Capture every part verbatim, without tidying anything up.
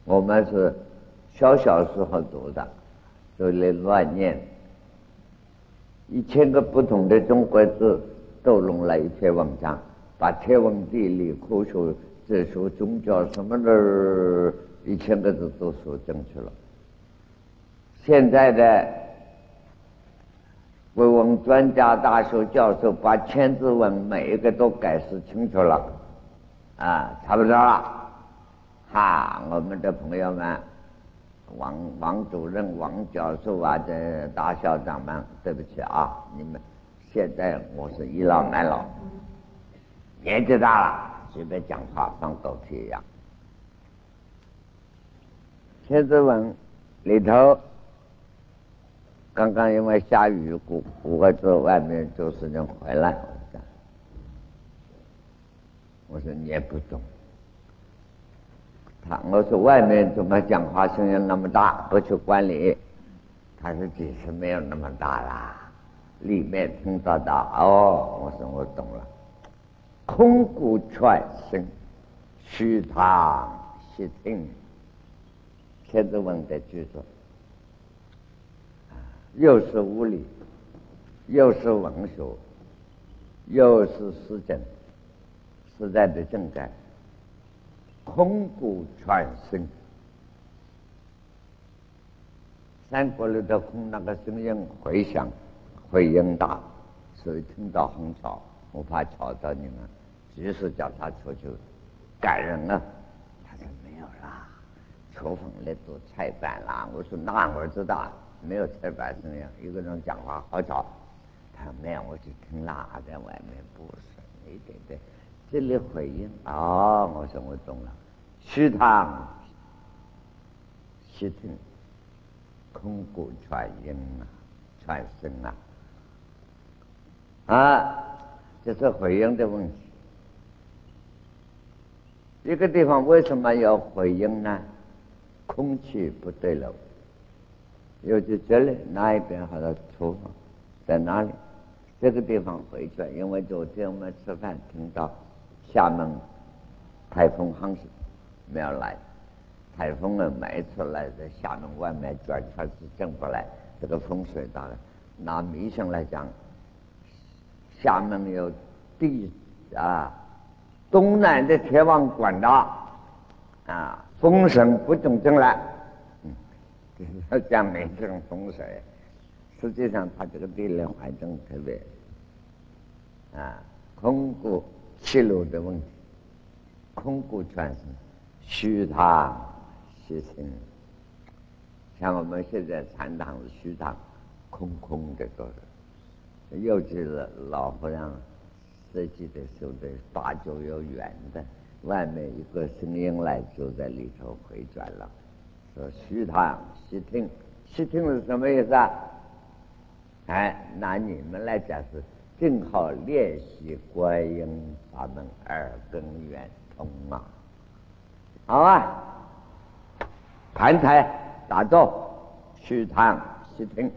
我们是小小时候读的，就来乱念，一千个不同的中国字都弄了一篇文章，把天文地理科学哲学宗教什么的一千个字都说进去了。现在的国文专家大学教授把千字文每一个都解释清楚了，啊，差不多了。哈，我们的朋友们，王王主任、王教授啊，这大校长们，对不起啊，你们现在我是倚老卖老，年纪大了，随便讲话放狗屁一样。千字文里头，刚刚因为下雨，五五个字外面就是人回来，我说你也不懂。他我说外面怎么讲话声音那么大，不去管理。他说其实没有那么大啦，里面听得到。哦，我说我懂了。空谷全声，虚堂悉听。千字文的句子，又是物理，又是文学，又是实证，实在的正解。空谷全声，三国里的空那个声音回响，回音大，所以听到很吵，我怕吵到你们，即使叫他出去赶人了，他说没有啦，厨房里都菜板啦。我说那我知道，没有菜板声音，一个人讲话好吵。他说没有，我去听啦，在外面不是，对对对。这里回应哦，我说我懂了。虚堂悉听，空谷全音啊，全声啊，啊，这是回应的问题。一个地方为什么要回应呢？空气不对了，尤其这里那一边好像厨房在哪里？这个地方回转，因为昨天我们吃饭听到厦门台风航行没有来，台风呢每次来在厦门外面转圈是进不来，这个风水大了。拿迷信来讲，厦门有地啊东南的天王管道啊，风声不准进来，嗯，这是讲迷信风水。实际上它这个地理环境特别啊，空谷气流的问题，空谷全声，虚堂悉听。像我们现在禅堂是虚堂，空空的都是。尤其是老和尚设计的时候的八九有圆的，外面一个声音来就在里头回转了。说虚堂悉听，悉听是什么意思啊？哎，拿你们来讲是正好练习观音法门耳根圆通啊。好啊，盘台打坐，虚堂悉听。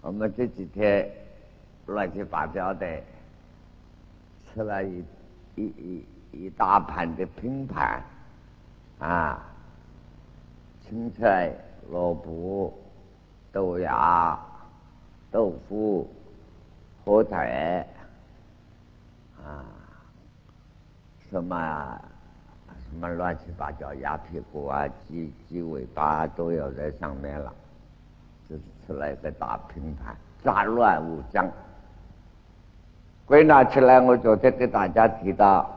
我们这几天乱七八糟的吃了一一一一大盘的拼盘啊，青菜、萝卜、豆芽、豆腐、火腿啊，什么什么乱七八糟鸭屁股啊、鸡鸡尾巴都有在上面了，就是吃了一个大拼盘，杂乱无章。归纳起来，我昨天给大家提到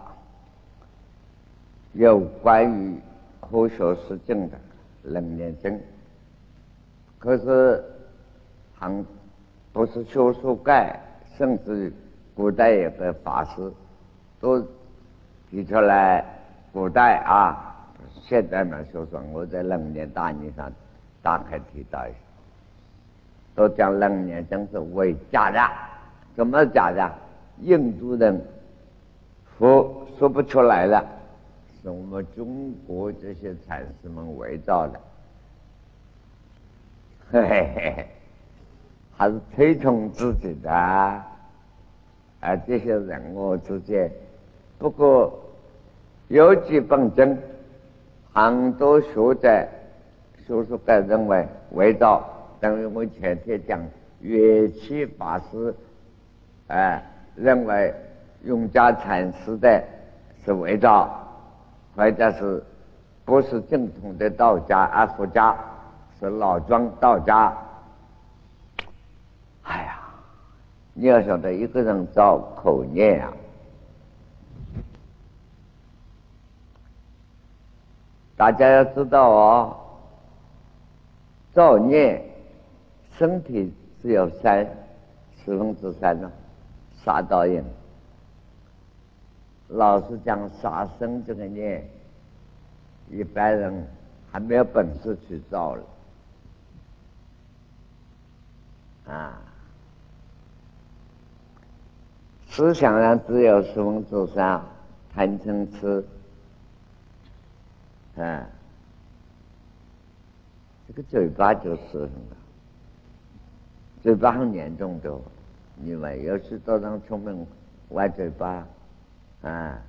有关于科学实证的楞严经，可是还不是学术界，甚至古代有个法师都提出来，古代啊，现在呢就说我在楞严大义上大概提到一下，都讲楞严经是伪假的。什么假的？印度人说说不出来了，是我们中国这些禅师们伪造的，嘿嘿嘿，还是推崇自己的啊！啊，这些人物之间，不过有几本经，很多学者、学术界认为伪造，等于我前天讲乐器法师，哎。认为永嘉禅师的是伪造，或者是不是正统的道家啊？佛家是老庄道家。哎呀，你要晓得，一个人造口念啊，大家要知道哦，造念身体只有三十分之三呢。杀盗淫，老实讲，杀生这个念，一般人还没有本事去造了啊。思想上只有十分之三，贪嗔痴，啊，这个嘴巴就是了，嘴巴很严重的。因为有许多人出门歪嘴巴啊，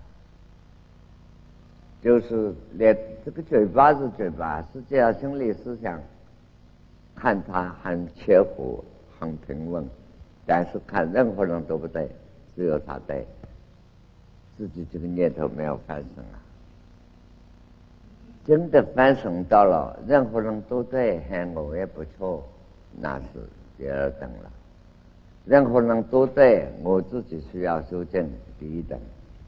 就是连这个嘴巴是嘴巴，实际上心理思想看他很切合、很平稳，但是看任何人都不对，只有他对，自己这个念头没有翻身啊。真的翻身到了，任何人都对，很我也不错，那是第二等了。任何人都对，我自己需要修正，第一等。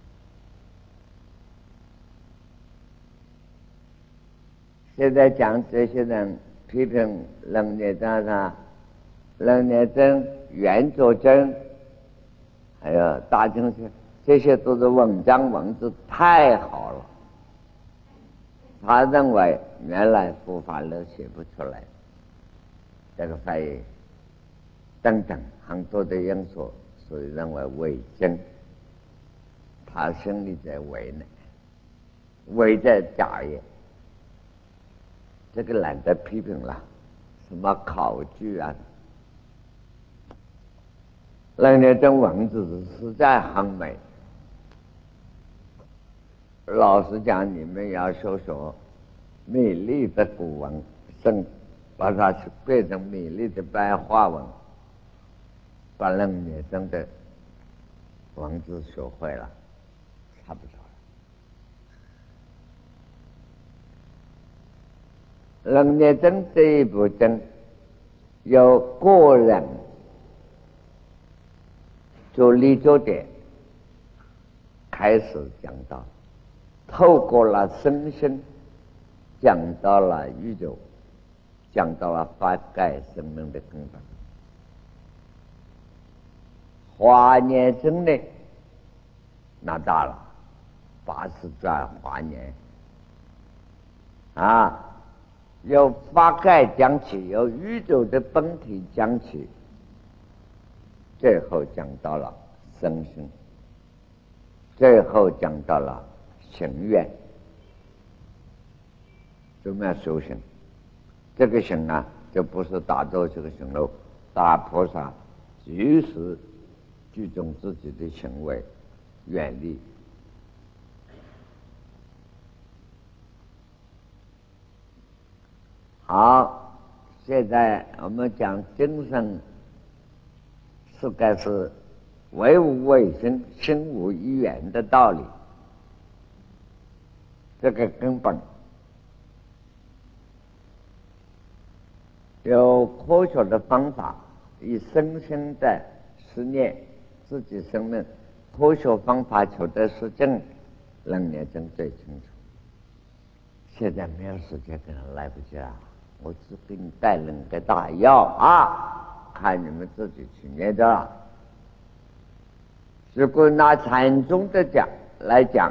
现在讲这些人批评楞严经上，楞严经、圆觉经，还有大经学，这些都是文章文字太好了。他认为原来佛法都写不出来，这个翻译等等很多的因素，所以认为伪真，他心里在伪呢，伪在假也。这个懒得批评了，什么考据啊，楞严经文字实在很美。老实讲，你们要说说美丽的古文，甚把它变成美丽的白话文，把楞严经的文字学会了，差不多了。楞严经这一部经，由个人就立足点开始讲到，透过了身心，讲到了宇宙，讲到了法界生命的根本。华严经呢，那大了，八十转华严啊，由法界讲起，由宇宙的本体讲起，最后讲到了身心，最后讲到了行愿，怎么样修行？这个行啊，就不是打坐这个行喽， 大菩萨就是注重自己的行为，远离。好，现在我们讲精神是该是唯无为心，心无一缘的道理，这个根本有科学的方法，以身心的实验自己生命，科学方法求得实证，楞严经最清楚。现在没有时间，可能来不及了。我只给你带两个大药啊，看你们自己去念着了。如果拿禅宗的讲来讲，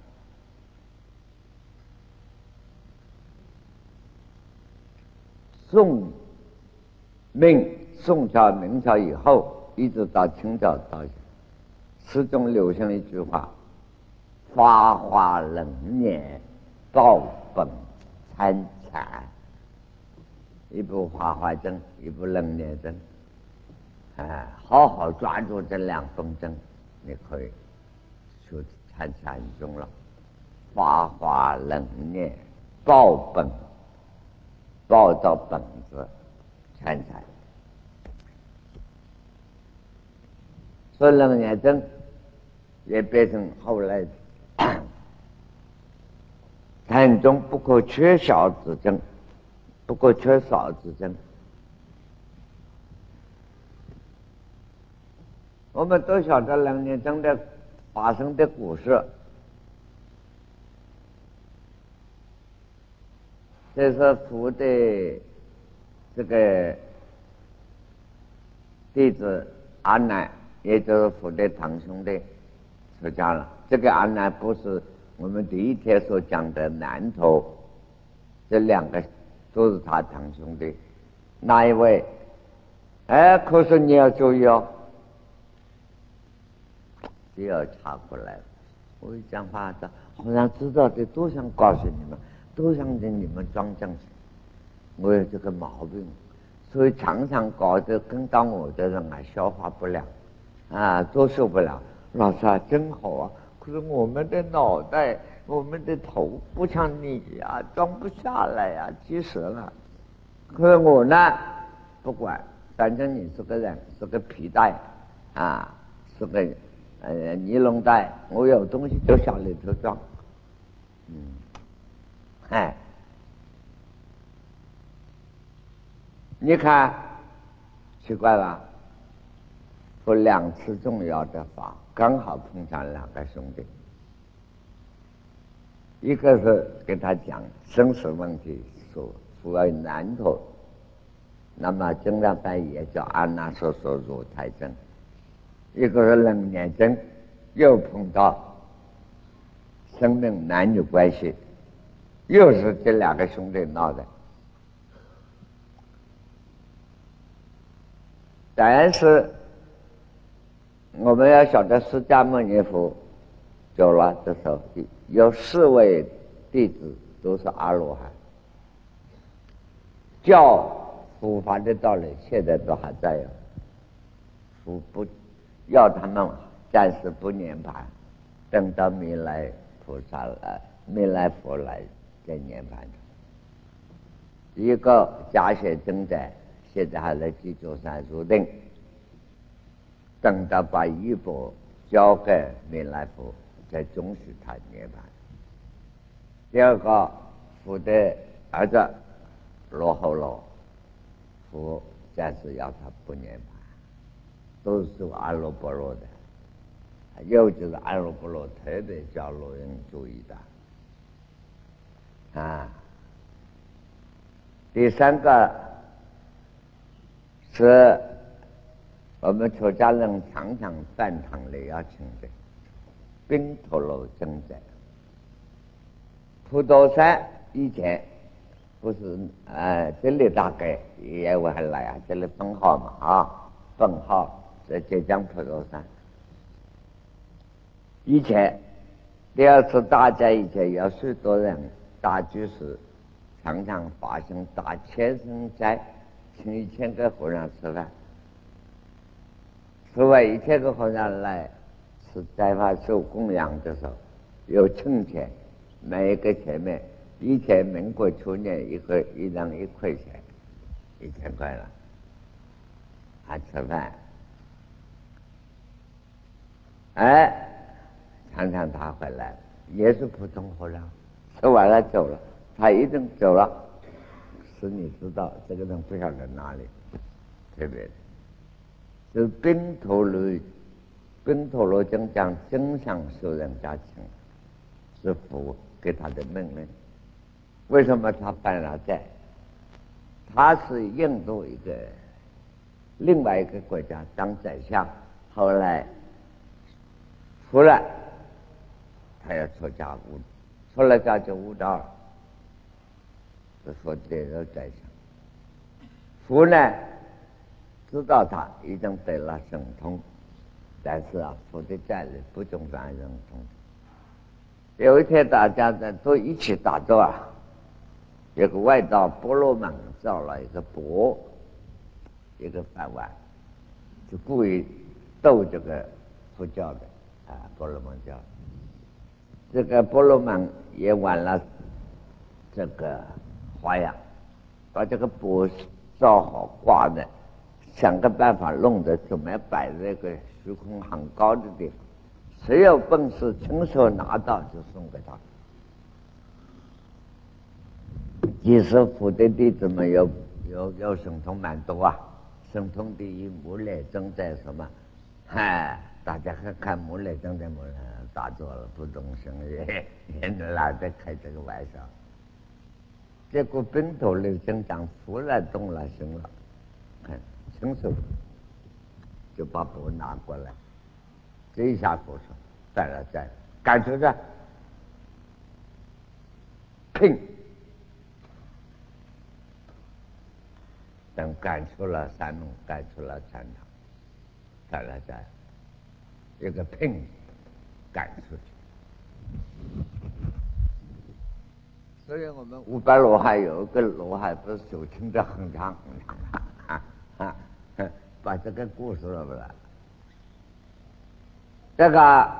宋明宋朝明朝以后，一直到清朝到始终流行一句话：法华冷年，报本参禅。一部法华经，一部楞严经，哎，好好抓住这两本经，你可以去参禅宗了。法华楞严，报本，报到本子，参禅。所以楞严经也变成后来禅宗不可缺少之经。不过缺少之争。我们都晓得楞严经的发生的故事，这是佛的这个弟子阿难，也就是佛的堂兄弟出家了。这个阿难不是我们第一天所讲的南头，这两个都是他堂兄弟。哪一位？哎，可是你要注意哦，不要插过来。我一讲话的，好像知道的都想告诉你们，都想给你们装正经。我有这个毛病，所以常常搞得跟到我的人啊消化不了，啊，都受不了。老师啊，真好啊，可是我们的脑袋。我们的头不像你呀、啊，装不下来呀、啊，积实了。可是我呢，不管，反正你是个人，是个皮带啊，是个呃尼龙带，我有东西就向里头装。嗯，哎，你看，奇怪吧？说两次重要的法，刚好碰上两个兄弟。一个是给他讲生死问题，说处于难头，那么经常翻也叫阿难说说入胎真；一个是楞严经，又碰到生命男女关系，又是这两个兄弟闹的。但是我们要晓得，释迦牟尼佛走了的时候，有四位弟子都是阿罗汉，教佛法的道理现在都还在呀。佛不要他们暂时不涅槃，等到弥来菩萨来，弥来佛来再涅槃。一个假写正在，现在还在基础上入定，等到把衣钵交给弥来佛，再准许他涅槃。第二个，佛的儿子罗睺罗，佛暂时要他不涅槃，都是阿罗波罗的。尤其是阿罗波罗，特别叫罗人注意的啊。第三个是我们出家人常常饭堂里要请的宾陀罗僧者。普陀山以前不是呃，这里大概也会来啊，这里分号嘛啊，分号在浙江普陀山。以前第二次大灾以前，有许多人大居士常常发生大千生灾，请一千个和尚吃饭， 此外，一切个和尚来是在发受供养的时候，有称钱，每一个前面，以前民国初年一个一人一块钱，一千块了，还吃饭。哎，常常他回来，也是普通和尚，吃完了走了，他一定走了，使你知道这个人不晓得哪里，特别的。是宾陀罗，宾陀罗经讲经上受人家请，是佛给他的命令。为什么他犯了债？他是印度一个另外一个国家当宰相，后来出来，他要出家悟，出了家就悟道了，是佛得了宰相。佛呢？知道他已经得了神通，但是啊，佛的债里不中犯神通。有一天大家在都一起打坐啊，有个外道婆罗门造了一个钵，一个饭碗，就故意逗这个佛教的啊婆罗门教。这个婆罗门也玩了这个花样，把这个钵造好挂的。想个办法弄得怎么摆在个虚空很高的地方，谁有本事亲手拿到就送给他。即使佛的弟子们有有有神通蛮多啊，神通第一木来正在什么？嗨，大家看看木来正在木来打坐了，不动声也也懒得开这个玩笑。结果宾陀罗经讲佛来动了心了，看。亲手就把钵拿过来，这一下不说带了债，赶出去，拼，等赶出了山洞，赶出了禅堂，带了债，一个拼赶出去。所以我们五百罗汉有一个罗汉不是手撑着很长很长的。啊，把这个故事了不啦？这个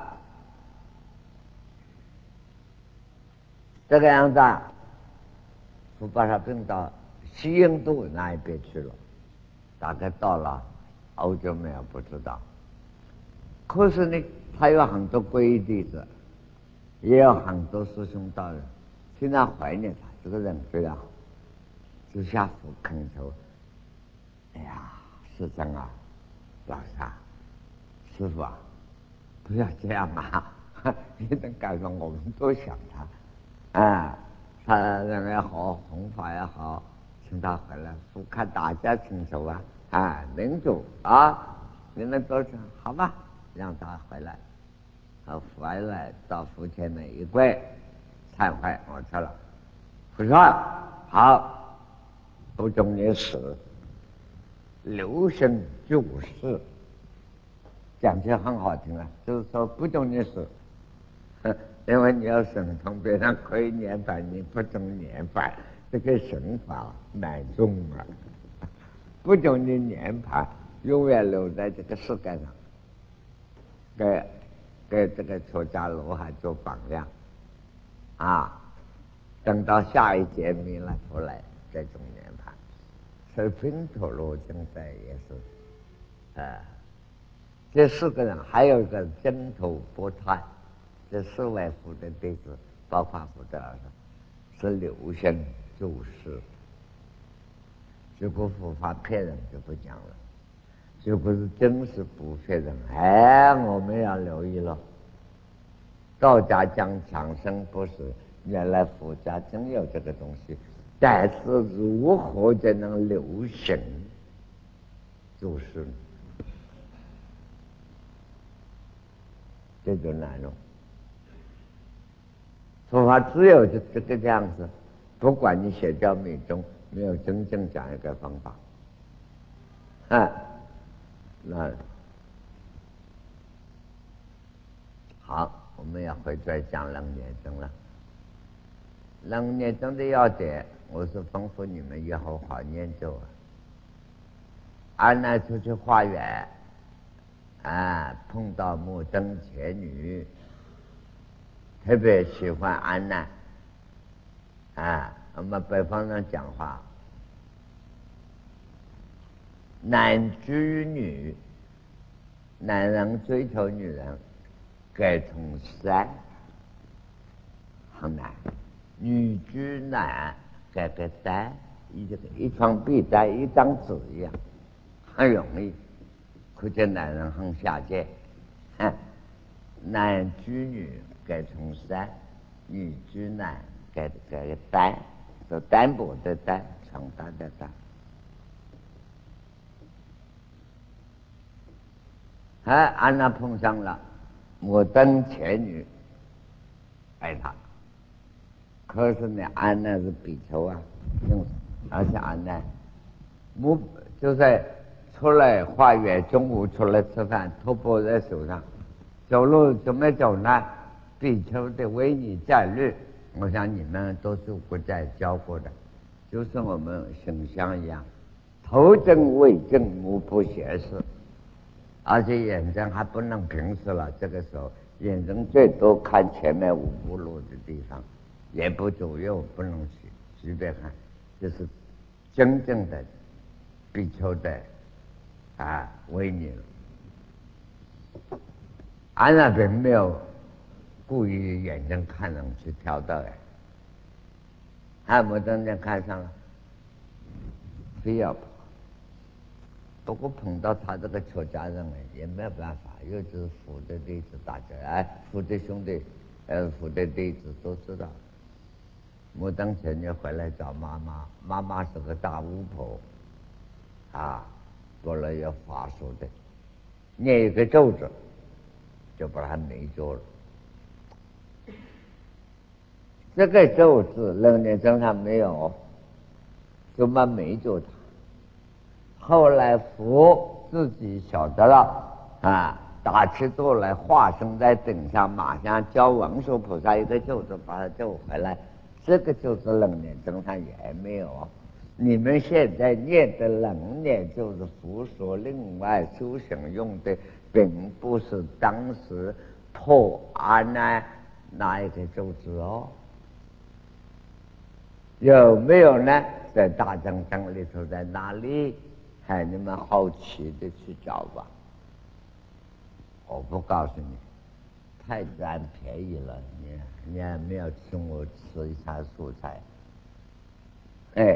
这个样子，我把他并到西印度那一边去了，大概到了欧洲没有不知道。可是呢，他有很多皈依弟子，也有很多师兄道人，经常怀念他，这个人非常好，就下佛恳求。哎呀，师长啊，老沙，师傅啊，不要这样啊！一定赶上我们都想他啊，他人也好，弘法也好，请他回来，不看大家请求啊啊，领主啊，你们都说好吧，让他回来。他回来到佛前面一跪，忏悔，我错了。佛说好，不准你死。留生救世，讲起来很好听啊，就是说不准你死，因为你要神通，别人可以念法，你不准念法，这个神法蛮重啊，不准你念法，永远留在这个世界上，给给这个出家罗汉做榜样啊，等到下一劫弥勒佛来再种念法。所以宾陀罗经在也是，呃，这四个人还有一个真头波泰，这四位佛的弟子，包括佛的儿子，是流生注释。如果佛法骗人就不讲了，如果是真是不骗人，哎，我们要留意了。道家讲长生不死，原来佛家真有这个东西。但是如何才能留神，就是这就难了。佛法只有就这个样子，不管你邪教密宗，没有真正讲一个方法。啊，那好，我们要回来讲楞严经了。楞严经的要点，我是吩咐你们以后好研究啊。安南出去化缘， 啊，碰到目瞪前女，特别喜欢安难啊。我们北方人讲话，男追女，男人追求女人，该从三很难；女追男，该个单，一个一床被单，一张纸一样，很容易。可见男人很下贱。嗯，男追女该从三，女追男该该个单，就单薄的单，长大的单。哎，安娜碰上了目瞪前女，爱他。可是呢，安娜是比丘啊，而且安娜目就在出来花园，中午出来吃饭，托钵在手上，走路怎么走呢？比丘的威尼站律，我想你们都是国家教过的，就是我们形象一样，头正尾正，目不斜视，而且眼睛还不能平视了。这个时候，眼睛最多看前面五步路的地方，也不左右，不能随随便看，这是真正的比丘的啊威尼了。安那并没有故意眼睛看上去挑逗哎，还没真正看上了，非要跑。不过碰到他这个出家人哎，也没有办法，又是佛的弟子，大家哎，佛的兄弟，呃，佛的弟子都知道。我当前就回来找妈妈，妈妈是个大巫婆，啊，做了有法术的，念一个咒子，就把他没做了。这个咒字人家身上没有，就把没做他。后来佛自己晓得了啊，打起坐来，化身在顶上，马上教文殊菩萨一个咒子，把他救回来。这个就是人念身上也没有。你们现在念的人念就是佛说另外修行用的，并不是当时破阿难那一个咒子哦。有没有呢？在大正经里头，在哪里？哎，你们好奇的去找吧。我不告诉你，太占便宜了。你你还没有请我吃一下素菜。哎，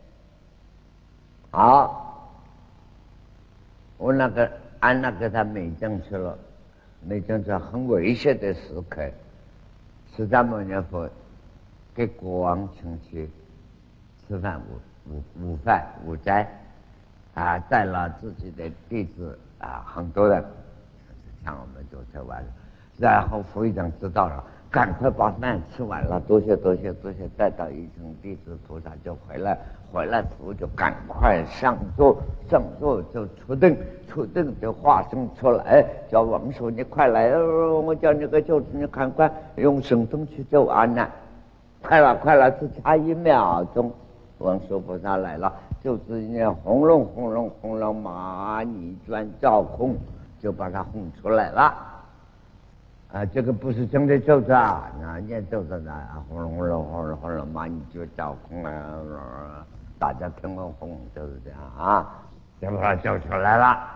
好，我那个安娜给他美正去了，美正是很危险的时刻。释迦牟尼佛给国王请去吃饭，午午午饭午斋。啊，带了自己的弟子啊，很多人，像我们就吃完了。然后佛一长知道了，赶快把饭吃完了，多谢多谢多谢，带到一层弟子菩萨就回来，回来佛就赶快上座，上座就出定，出定就化身出来，叫王叔你快来，呃、我叫你个舅子，你赶快用神通去救安难，快了快了，只差一秒钟，王叔菩萨来了。就是念轰隆轰隆轰隆马你转照空，就把它轰出来了。啊，这个不是真的咒子啊，那念咒子呢，轰隆轰隆轰隆轰隆马你就照空啊，大家听我轰就是这样啊，就把它咒出来了。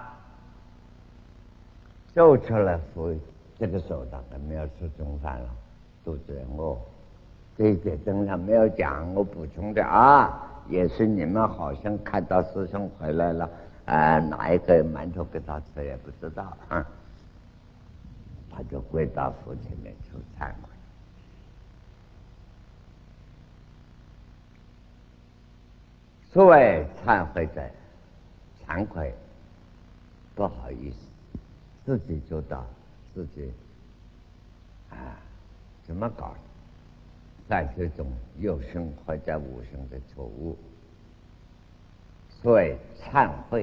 咒出来佛，这个时候当然没有吃中饭了，肚子饿。这些经上没有讲，我补充的啊。也是你们好像看到师兄回来了，啊，拿一个馒头给他吃也不知道，啊，他就跪到佛前面求忏悔。所谓忏悔者，惭愧，不好意思，自己做到自己啊，怎么搞？在这种有生或者无生的错误，所以忏悔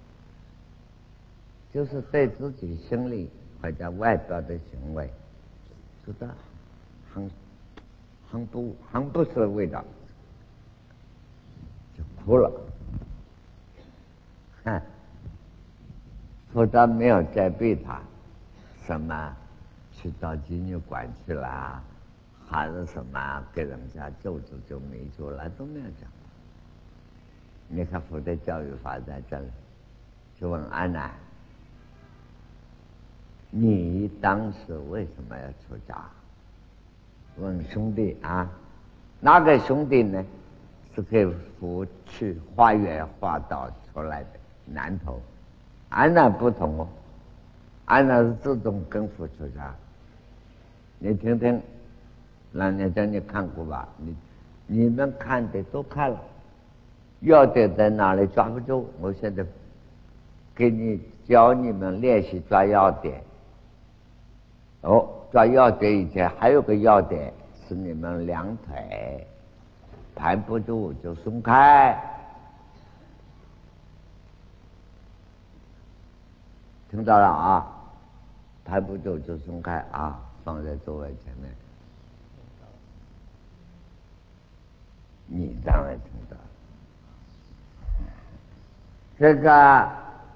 就是对自己心里或者外表的行为知道很很不很不是味道，就哭了。哼， 佛陀没有责备他，什么去到妓女馆去了，还是什么给人家救助就没救了，都没有讲。你看佛的教育法在这里，就问安南，你当时为什么要出家？问兄弟啊，哪个兄弟呢？是给佛去化缘化道出来的南头。安南不同哦，安南是自动跟佛出家。你听听，那年叫你看过吧？你你们看的都看了，要点在哪里抓不住？我现在给你教你们练习抓要点。哦，抓要点以前还有个要点是你们两腿盘不住就松开，听到了啊？盘不住就松开啊，放在座位前面。你当然听到了。这个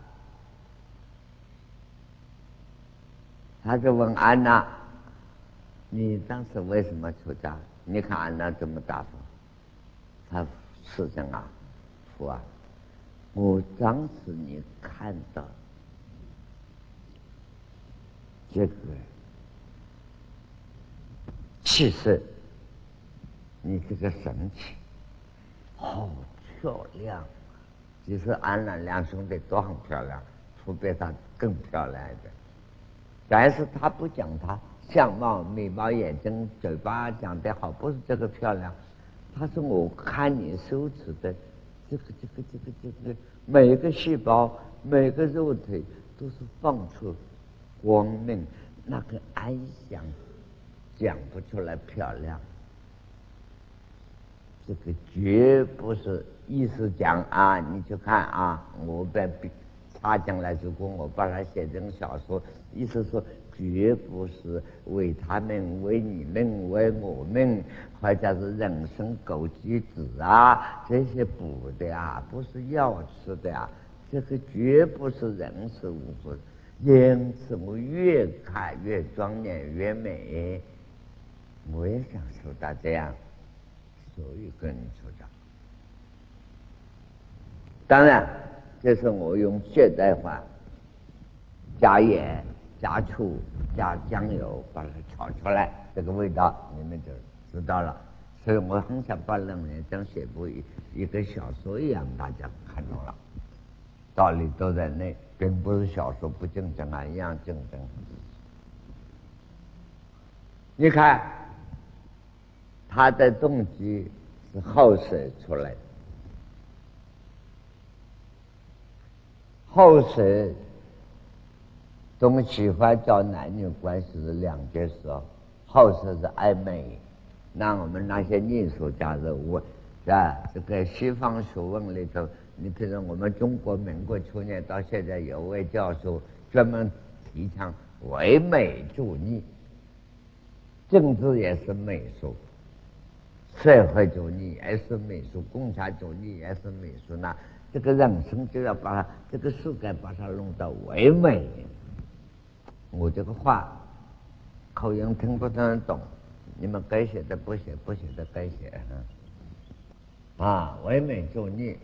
他就问安娜，你当时为什么出家？你看安娜怎么答复？他师兄啊，佛啊，我当时你看到这个气势，你这个神情好漂亮。其实安娜两兄弟都很漂亮，除非她更漂亮一点。但是他不讲他相貌、眉毛、眼睛、嘴巴讲得好，不是这个漂亮。他说我看你手指的这个、这个、这个、这个，每一个细胞、每个肉体都是放出光明，那个安详讲不出来漂亮。这个绝不是意思讲啊，你去看啊，我在他将来如果我把它写成小说，意思说绝不是为他们、为你们、为我们，或者是人参枸杞子啊这些补的啊，不是药吃的啊，这个绝不是人食无fru。因此我越看越庄严越美，我也想说到这样，所以跟你说讲。当然这是我用现代化加盐加醋加酱油把它炒出来，这个味道你们就知道了。所以我很想把人人像写部一个小说一样，大家看懂了，道理都在内，并不是小说不竞争啊，一样竞争。你看他的动机是后世出来的，后世总喜欢叫男女关系是两件事哦，后世是暧昧。那我们那些艺术家是我啊，这个西方学问里头，你比如我们中国民国初年到现在有位教授专门提倡唯美主义，政治也是美术，社会主义也是美术，共产主义也是美术。那这个人生就要把它这个世界把它弄到唯美。我这个话口音听不听得懂？你们该写的不写，不写的该写啊！唯美主义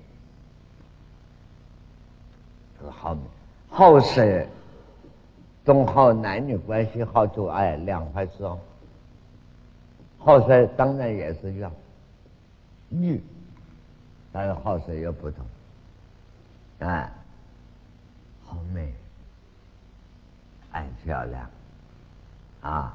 这个好美，后世总好男女关系，好做爱两回事哦。后世当然也是要欲，但是后世又不同啊，好美，爱漂亮啊！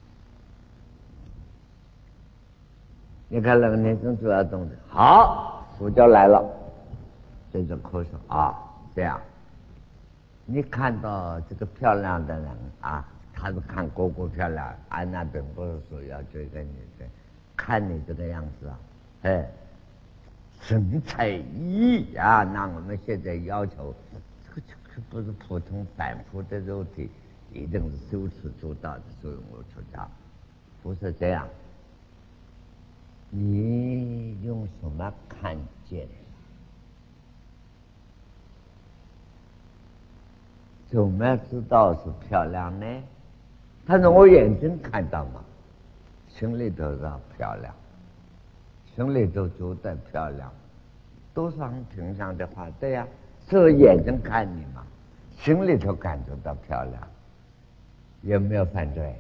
你看那个女生主要动的好，主角来了，这种口说啊，这样，你看到这个漂亮的人啊，他是看哥哥漂亮，安娜并不是说要追个女生，看你这个样子啊，哎，神采奕奕啊，那我们现在要求这个这个不是普通凡夫的肉体，一定是修持做到的，所以我出家，不是这样。你用什么看见？ 怎么知道是漂亮呢？他说我眼睛看到嘛，心里头是漂亮，心里头觉得漂亮，都是很平常的话。对呀、啊，只有眼睛看你嘛，心里头感觉到漂亮，有没有犯罪？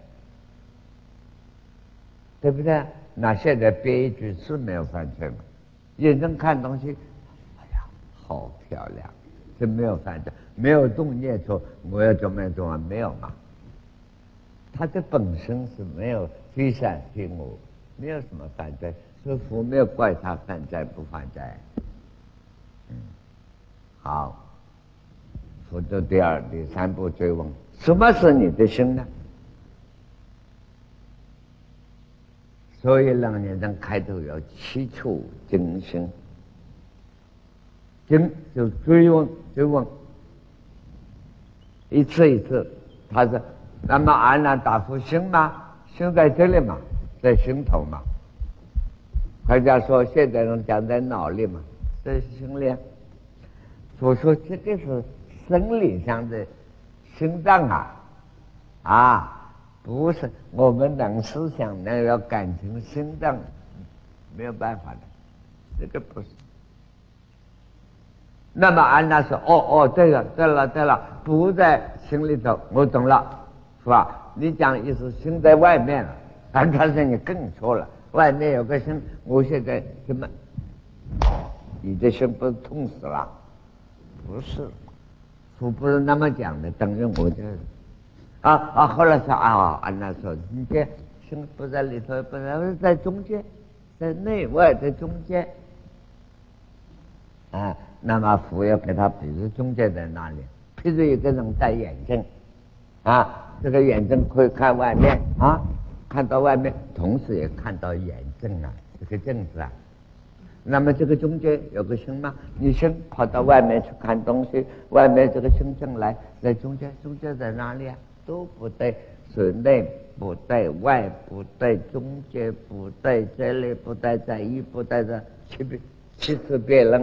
对不对？那现在编一句是没有犯罪嘛？眼睛看东西，哎呀，好漂亮，这没有犯罪，没有动念说我要怎么样怎么样，没有嘛？它的本身是没有非善非恶，没有什么犯罪，所以佛没有怪他犯罪不犯罪。嗯，好，佛的第二、第三步追问：什么是你的心呢？所以让人人开头要七处精心，精就追问追问，一次一次，他说：那么安然答复心吗？心在这里嘛，在心头嘛。人家说现在人讲在脑里嘛，在心里。所说这个是生理上的心脏啊，啊。不是我们能思想能要感情心脏没有办法的，这个不是。那么安娜说：哦哦，对了对了对了，不在心里头，我懂了，是吧？你讲意思心在外面了，安他说你更错了，外面有个心，我现在什么？你的心不是痛死了？不是，我不是那么讲的，等于我这。啊啊！后来说啊，安娜说：“你这心不在里头，不在在中间，在内外在中间。”啊，那么佛要给他比如中间在哪里？譬如一个人戴眼镜，啊，这个眼睛可以看外面啊，看到外面，同时也看到眼镜啊，这个镜子啊。那么这个中间有个心吗？你心跑到外面去看东西，外面这个心进来，在中间，中间在哪里啊？都不对，是内不对，外不对，中间不对，这里不对，在一不对的七七次辩论。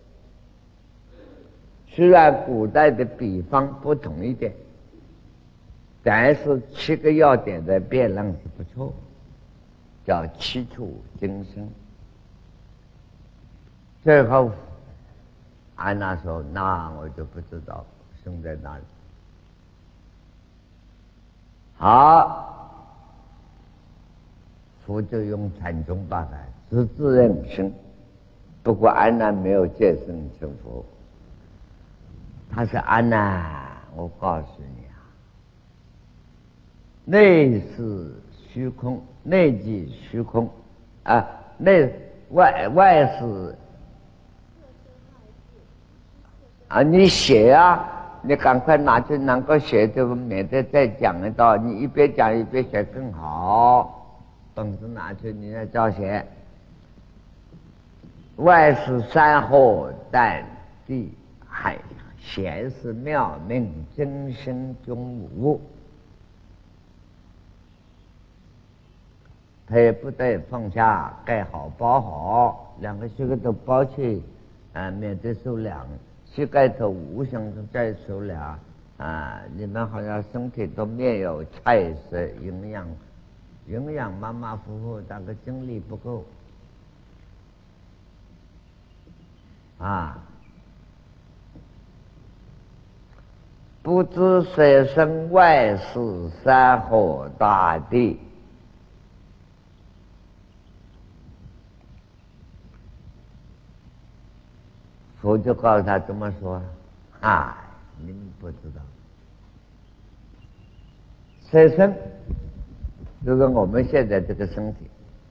虽然古代的比方不同一点，但是七个要点的辩论是不错，叫七处精深。最后安娜说：“那我就不知道生在哪里。”好，佛就用禅宗办法直自认生。不过安娜没有见生成佛，他说：“安娜，我告诉你啊，内是虚空，内即虚空啊，内外外是啊，你写啊。”你赶快拿去能够写，就免得再讲一道。你一边讲一边写更好。本子拿去，你要照写。外是山河淡地海洋，闲是妙命真心中无。他不得放下，盖好包好，两个膝盖都包起，啊，免得受凉。膝盖头无形中再受凉啊！你们好像身体都没有菜色，营养营养马马虎虎，那个精力不够啊！不知色身外是山河大地。佛就告诉他这么说：“啊，你们不知道，色身就是我们现在这个身体，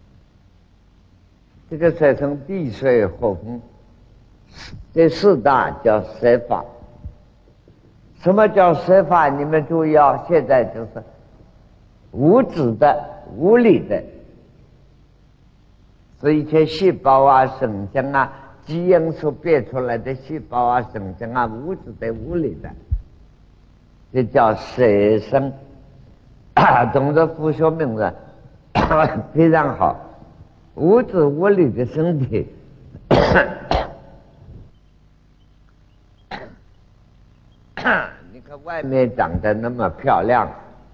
这个色身地水火风，这四大叫色法。什么叫色法？你们注意啊，现在就是无质的、无理的，是一些细胞啊、神经啊。”基因所变出来的细胞啊、神经啊，无质的、无理的，这叫色身。懂得复学名字非常好，无质无理的身体。你看外面长得那么漂亮，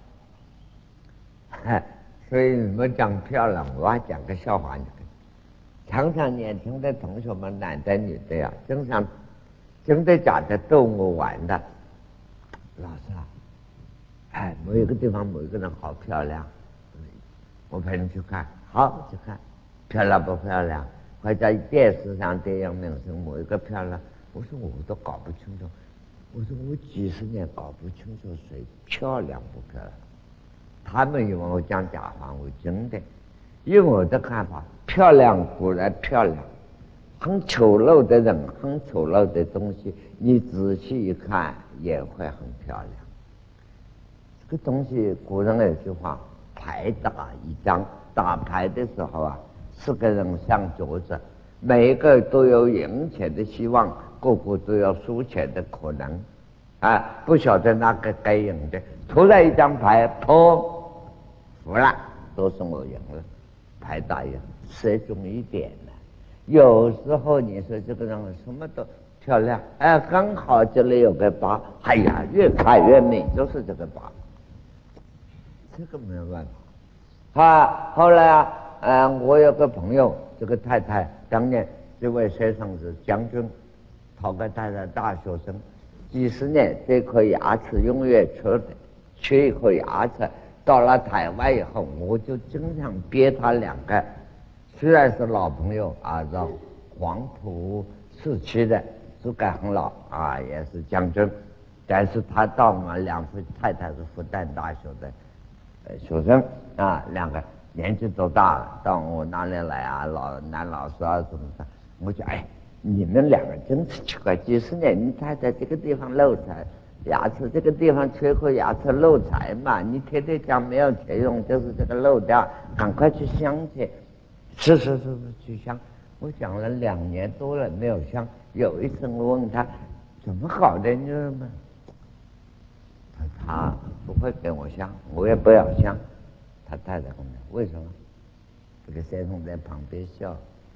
所以你们讲漂亮，我还讲个笑话。常常年轻的同学们，男的女的呀，经常真的假的逗我玩的。老师啊，哎，某一个地方某一个人好漂亮，我陪你去看，好去看，漂亮不漂亮？或者电视上电影名称某一个漂亮，我说我都搞不清楚，我说我几十年搞不清楚谁漂亮不漂亮。他们以为我讲假话，我真的，以我的看法，漂亮果然漂亮，很丑陋的人，很丑陋的东西，你仔细一看也会很漂亮。这个东西，古人有句话，牌打一张，打牌的时候啊，四个人上桌子，每一个都有赢钱的希望，个个都有输钱的可能，啊，不晓得哪个该赢的。突然一张牌，砰，服了，都是我赢了。牌打赢，谁中一点呢？有时候你说这个人什么都漂亮，哎，刚好这里有个疤，哎呀，越看越美，就是这个疤。这个没有办法。啊，后来啊，呃，我有个朋友，这个太太当年这位先生是将军，讨个太太大学生，几十年这颗牙齿永远缺的，缺一颗牙齿。到了台湾以后，我就经常憋他两个，虽然是老朋友啊，这黄埔市区的，质感很老啊，也是将军，但是他到我们两位太太是复旦大学的呃学生啊，两个年纪都大了，到我那里来啊，老男老师啊什么的，我就哎，你们两个真是奇怪，几十年你太太这个地方漏财。牙齿这个地方缺颗牙齿漏财嘛，你天天讲没有钱用，就是这个漏掉，赶快去镶去。是是是是，去镶。我讲了两年多了没有镶，有一次我问他怎么搞的，你知道吗？他不会给我镶，我也不要镶。他太太跟我为什么？这个先生在旁边笑。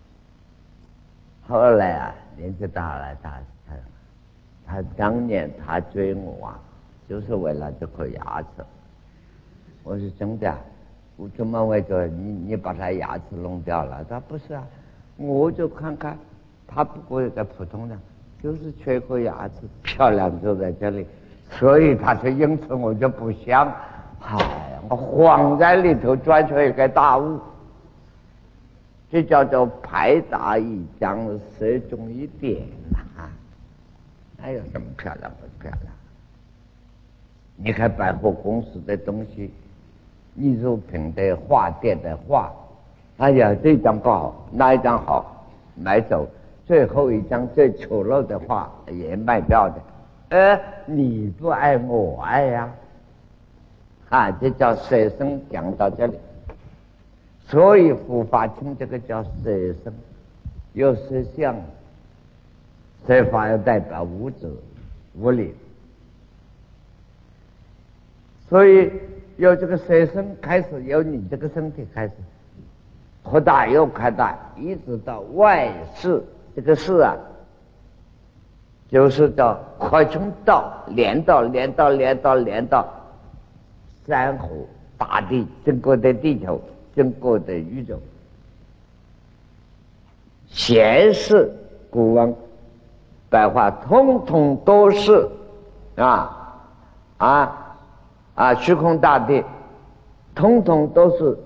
后来啊，年纪大了，他他。他当年他追我啊，就是为了这颗牙齿。我说真的，我怎么会说你你把他牙齿弄掉了？他不是啊，我就看看，他不过一个普通人，就是缺颗牙齿，漂亮就在这里，所以他说因此我就不想。哎，我恍然里头钻出一个大悟，这叫做牌打一张，射中一点啊。还有什么漂亮不漂亮？你看百货公司的东西，艺术品的画店的画，哎呀，这张不好，那一张好，买走。最后一张最丑陋的画也卖掉的。呃，你不爱我爱呀、啊？啊，这叫舍身。讲到这里，所以佛法经这个叫舍身，有实相。舍法要代表无者无理，所以由这个舍身开始，由你这个身体开始扩大又扩大，一直到外事。这个事啊，就是叫扩充到连到连到连到连到山河大地，整个的地球，整个的宇宙。闲事古文白话通通都是啊啊啊虚空大地，通通都是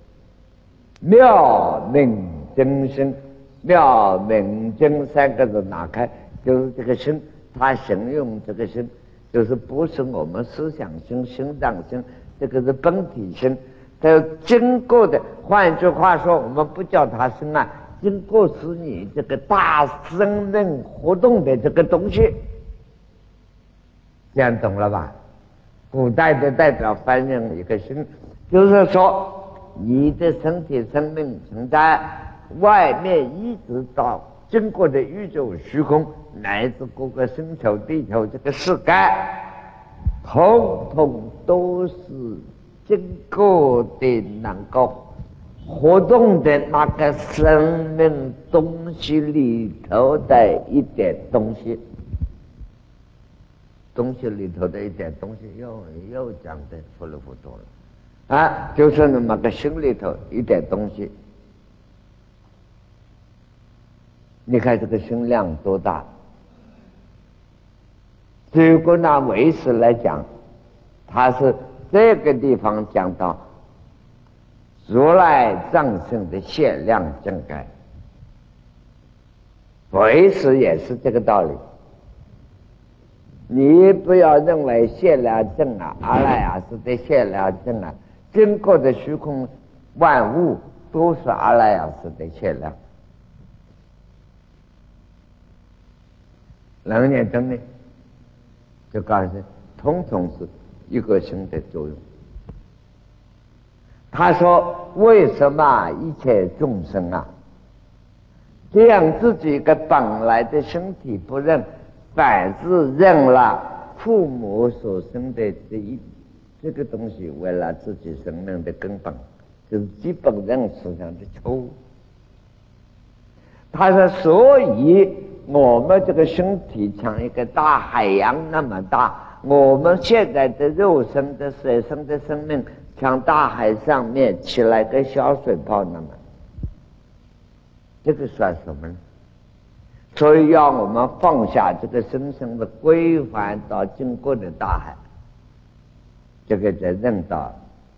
妙明真心。妙明真三个字拿开，就是这个心，他形容这个心，就是不是我们思想心、心脏心，这个是本体心。它有经过的，换句话说，我们不叫它心啊，经过是你这个大生命活动的这个东西，这样懂了吧？古代的代表翻译一个心，就是说你的身体生命存在外面，一直到经过的宇宙虚空，乃至各个星球、地球这个世界，统统都是经过的能够活动的那个生命东西里头的一点东西。 东西里头的一点东西又又讲的糊里糊涂了啊，就是那么个心里头一点东西。你看这个心量多大？如果拿唯识来讲，它是这个地方讲到如来藏性的限量正改，唯识也是这个道理。你不要认为限量正啊，阿赖耶识的限量正啊，经过的虚空万物都是阿赖耶识的限量。楞严灯呢，就告诉你，统统是一个性的作用。他说：“为什么一切众生啊，这样自己一个本来的身体不认，反是认了父母所生的这一这个东西为了自己生命的根本，就是基本认识上的错误。”他说：“所以我们这个身体像一个大海洋那么大，我们现在的肉身的水生的生命像大海上面起来个小水泡那么，这个算什么呢？所以要我们放下这个生生的归还到经过的大海，这个才认到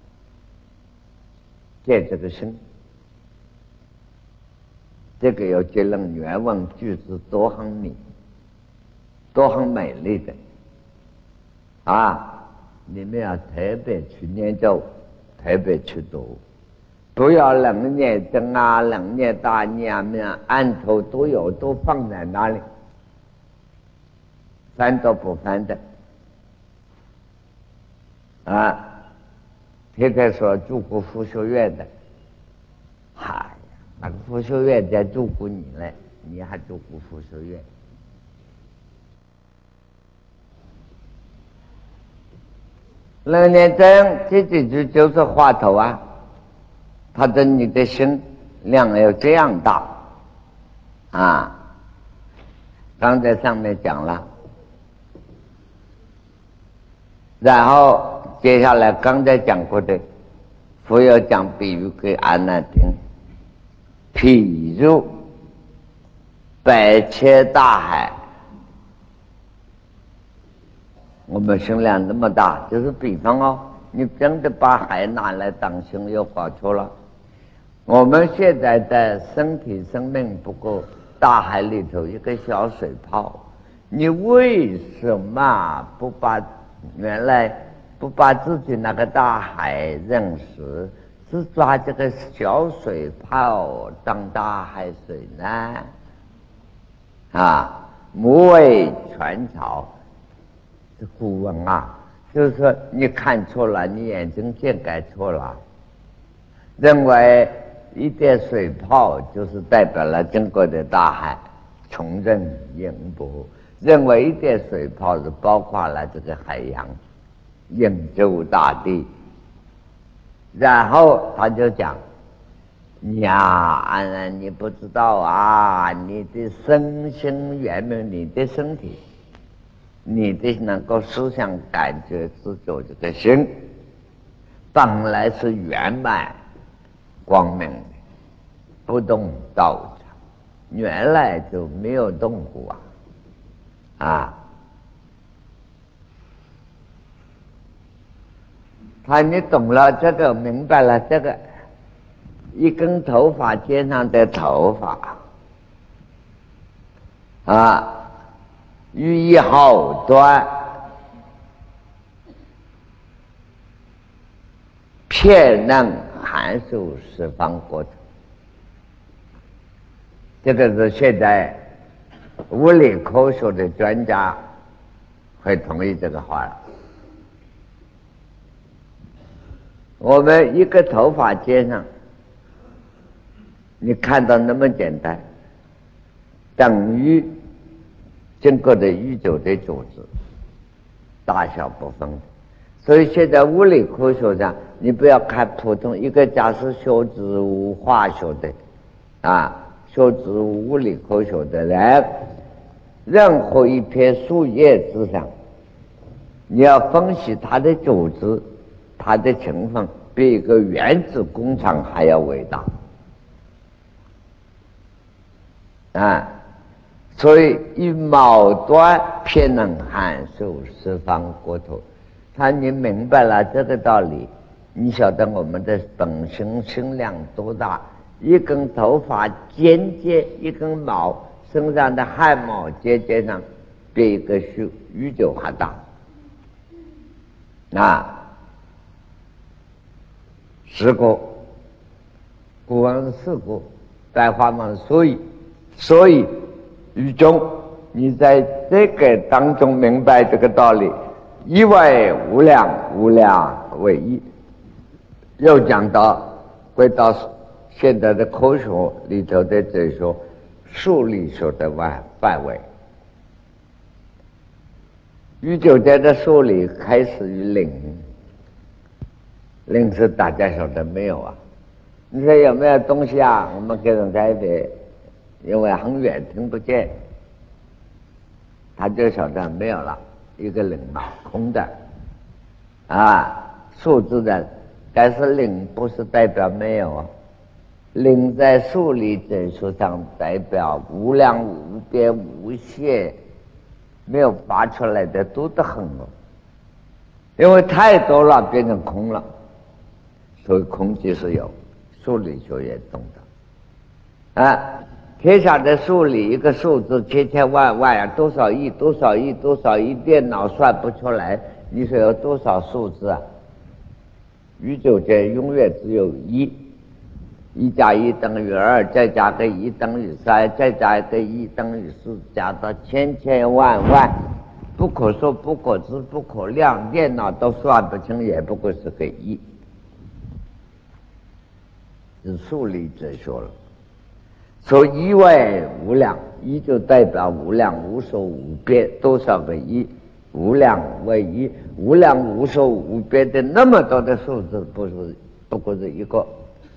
借这个身。这个有结论原文句子多很美，多很美丽的啊！你们要特别去研究，特别去读，不要楞严经啊、楞严大念面案头都有，都放在那里，翻都不翻的啊！天天说住过佛学院的，嗨。那个佛学院在住过你嘞，你还住过佛学院？楞严经这几句就是话头啊，他的你的心量有这样大啊。刚才上面讲了，然后接下来刚才讲过的，佛要讲比喻给阿难听。譬如百千大海，我们心量那么大，就是比方哦，你真的把海拿来当心又搞错了。我们现在的身体生命不过大海里头一个小水泡，你为什么不把原来不把自己那个大海认识？是抓这个小水泡当大海水呢？啊，母为全草，这古文啊，就是说你看错了，你眼睛见改错了，认为一点水泡就是代表了经过的大海，重任盈波，认为一点水泡是包括了这个海洋，应周大地。然后他就讲：“呀，安然你不知道啊，你的身心圆满，你的身体，你的能够思想感觉自主这个心，本来是圆满光明的，不动道场，原来就没有动过啊，啊。”他你懂了这个，明白了这个，一根头发肩上的头发啊，寓意好短，偏能函数十方过程。这个是现在物理科学的专家会同意这个话了。我们一个头发尖上，你看到那么简单，等于经过的宇宙的组织，大小不分的。所以现在物理科学上，你不要看普通一个假设学植物化学的啊，学植物物理科学的人，任何一片树叶之上， 你要分析它的组织，它的成分比一个原子工厂还要伟大啊！所以以矛盾偏能函数十方国土，他你明白了这个道理，你晓得我们的本身身量多大？一根头发尖尖，一根毛身上的汗毛尖尖上，比一个宇宇宙还大啊！十个，古文是四个，白话嘛，所以，所以宇宙，你在这个当中明白这个道理，一为无量，无量为一。又讲到回到现在的科学里头的这说数理学的范范围，宇宙在的数理开始于零，零是大家晓得没有啊？你说有没有东西啊？我们给人在一边，因为很远听不见，他就晓得没有了，一个零嘛，空的啊，数字的。但是零不是代表没有啊，零在数理哲学上代表无量无边无限，没有发出来的多得很哦，因为太多了变成空了，所以空就是有，数理学也懂得啊。天上的数理一个数字千千万万啊，多少亿多少亿多少亿，电脑算不出来，你说有多少数字啊？宇宙间永远只有一，一加一等于二，再加个一等于三，再加一个一等于四，加到千千万万，不可说不可知不可量，电脑都算不清，也不过是个一，是数理哲学了。所以一为无量，一就代表无量无数无边，多少个一？无量为一，无量无数无边的那么多的数字，不是不过是一个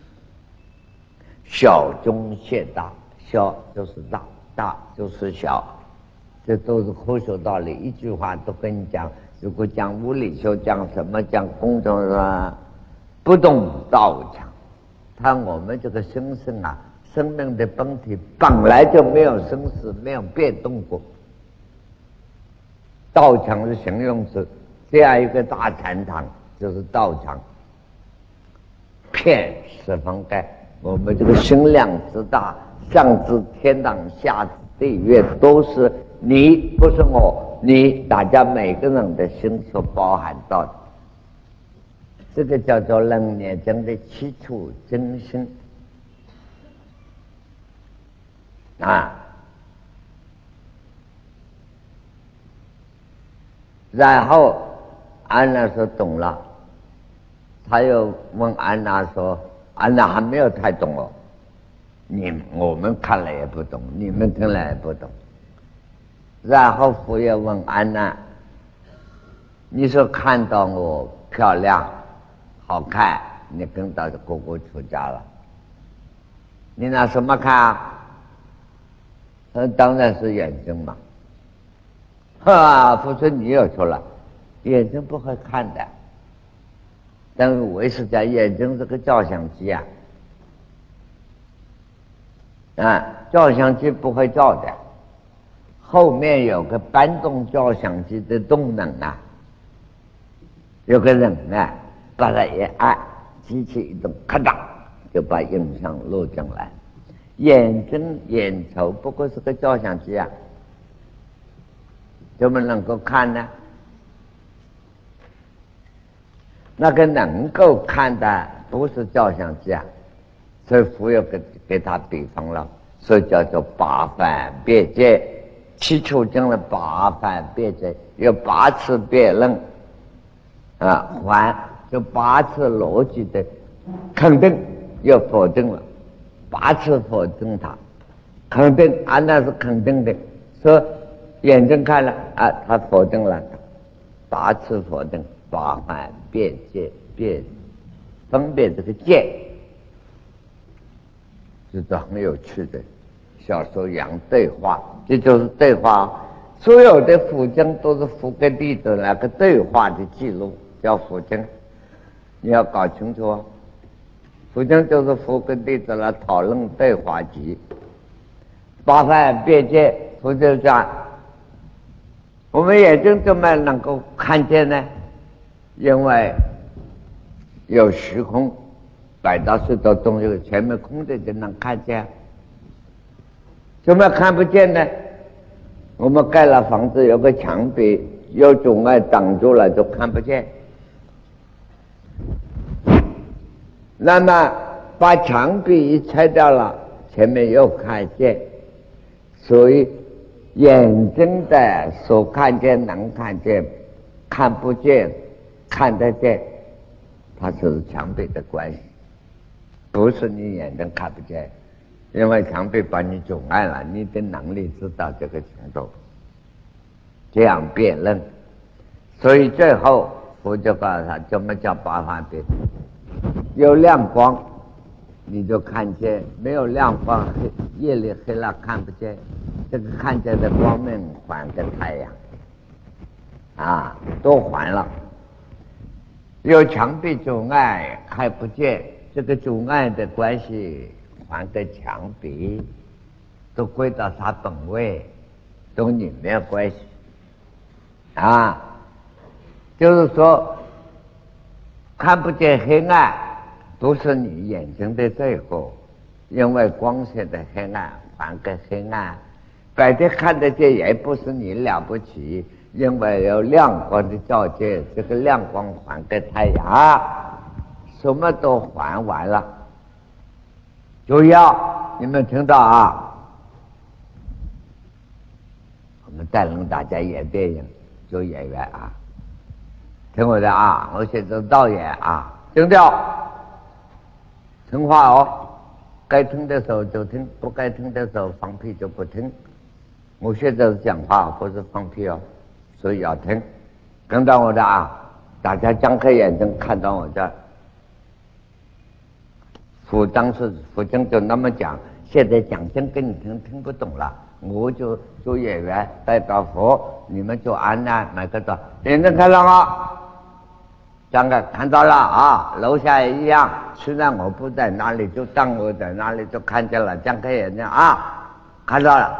小中现大，小就是大，大就是小，这都是科学道理。一句话都跟你讲，如果讲物理学，讲什么，讲工程啊，不动道场。看我们这个生生啊，生命的本体本来就没有生死，没有变动过。道场是形容词，这样一个大禅堂就是道场，遍十方盖。我们这个心量之大，上至天堂，下至地狱，都是你，不是我，你大家每个人的心所包含到的，这个叫做楞严经的七处真心啊。然后安娜说懂了，他又问安娜说，安娜还没有太懂哦，你我们看了也不懂，你们听了也不懂。然后佛又问安娜，你说看到我漂亮好看，你跟到哥哥出家了，你拿什么看啊？他当然是眼睛嘛。哈，佛说你又说了，眼睛不会看的。但是我是讲眼睛是个照相机啊，啊，照相机不会照的，后面有个搬动照相机的动能啊，有个人啊，把它一按，机器一动，咔嚓就把影像录进来。眼睛眼球不过是个照相机啊。怎么能够看呢？那个能够看的不是照相机啊，所以佛又给给他比方了，所以叫做八番辩解，七处经的八番辩解，有八次辩论啊，还就八次逻辑的肯定又否定了，八次否定他，肯定啊，那是肯定的，说眼睛看了啊，他否定了，八次否定，八番辩解，辩分辨这个见，这是很有趣的小说样对话，这就是对话。 所有的佛经都是佛跟弟子那个对话的记录，叫佛经。你要搞清楚啊，佛经就是佛跟弟子来讨论对话集。八番辩解，佛就讲，我们眼睛怎么能够看见呢？因为有虚空，摆到四周中有前面空的就能看见。怎么看不见呢？我们盖了房子，有个墙壁，有阻碍挡住了，就看不见。那么把墙壁一拆掉了，前面又看见。所以眼睛的所看见能看见，看不见看得见，它是墙壁的关系，不是你眼睛看不见。因为墙壁把你阻碍了，你的能力知道这个程度，这样辩论。所以最后佛就告诉他，怎么叫八法辩？有亮光你就看见，没有亮光黑夜里黑了看不见。这个看见的光明还给太阳啊，都还了。有墙壁阻碍看不见，这个阻碍的关系还给墙壁，都归到它本位，都你没有关系啊。就是说看不见黑暗不是你眼睛的罪过，因为光线的黑暗还给黑暗。白天看得见也不是你了不起，因为有亮光的照见，这个亮光还给太阳，什么都还完了。注意啊，你们听到啊？我们带领大家演电影，做演员啊，听我的啊，我现在导演啊，听掉，听话哦，该听的时候就听，不该听的时候放屁就不听。我现在是讲话，不是放屁哦，所以要听，跟到我的啊，大家张开眼睛看到我的。佛当时佛经就那么讲，现在讲经给你听听不懂了，我就做演员带到佛，你们就安安每个都眼睛看到吗？张开看到了啊，楼下也一样，虽然我不在哪里，就当我在哪里就看见了，张开眼睛啊，看到了。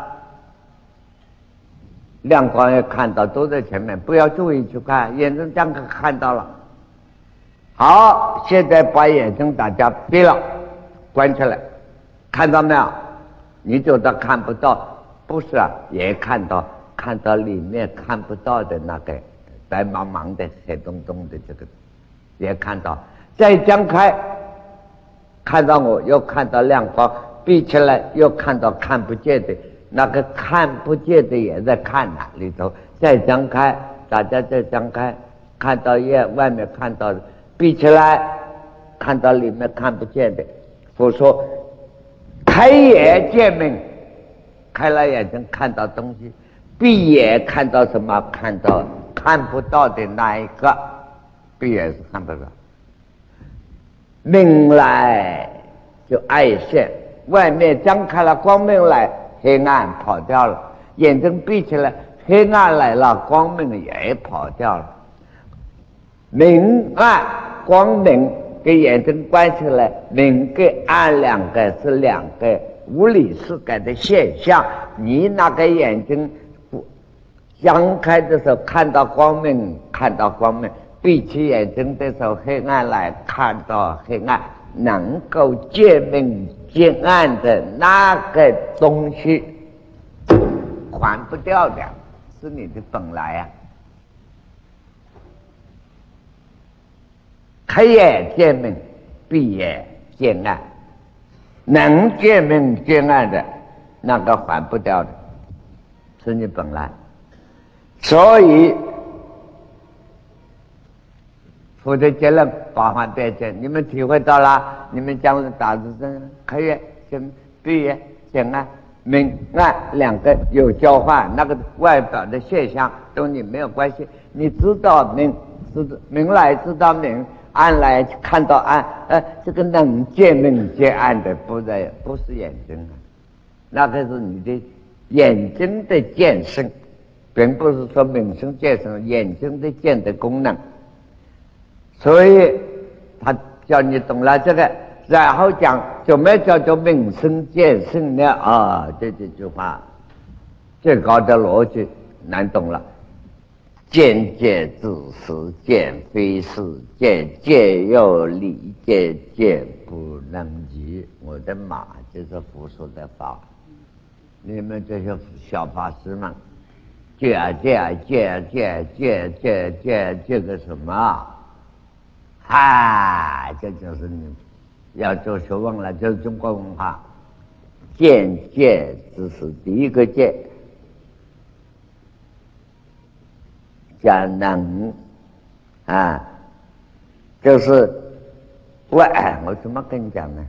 亮光也看到，都在前面，不要注意去看，眼睛张开看到了。好，现在把眼睛大家闭了，关起来，看到没有？你觉得看不到，不是啊，也看到，看到里面看不到的那个白茫茫的黑洞洞的这个也看到，再张开看到我，又看到亮光，闭起来又看到看不见的。那个看不见的也在看呐、啊，里头再张开，大家再张开，看到夜外面看到的，闭起来看到里面看不见的。佛说开眼见明，开了眼睛看到东西，闭眼看到什么？看到看不到的那一个，闭眼是看不到。明来就爱现，外面张开了光明来。黑暗跑掉了，眼睛闭起来，黑暗来了，光明也跑掉了。明暗光明跟眼睛关起来，明跟暗两个是两个无理世界的现象。你那个眼睛张开的时候看到光明，看到光明；闭起眼睛的时候，黑暗来看到黑暗。能够见明见暗的那个东西还不掉的，是你的本来啊。开眼见明，闭眼见暗，能见明见暗的那个还不掉的，是你本来。所以佛的结论八法辩解，你们体会到了？你们将是打字声，开眼见闭眼见暗，明暗两个有交换，那个外表的现象跟你没有关系。你知道明，知明来知道明，暗来看到暗，呃，这个能见明见暗的，不在不是眼睛啊，那个是你的眼睛的见性， 并不是说名声见声眼睛的见的功能。所以他叫你懂了这个，然后讲怎么叫做名声见声呢？啊，这这句话最高的逻辑难懂了。见见自是见非是见，见有理见，见不能及。我的妈，这是佛说的话。你们这些小法师们，见啊见啊见啊见啊见啊见啊见啊见个什么？嗨，这就是你要做学问了，就是中国文化。见见只是第一个见。叫能啊，就是我我怎么跟你讲呢？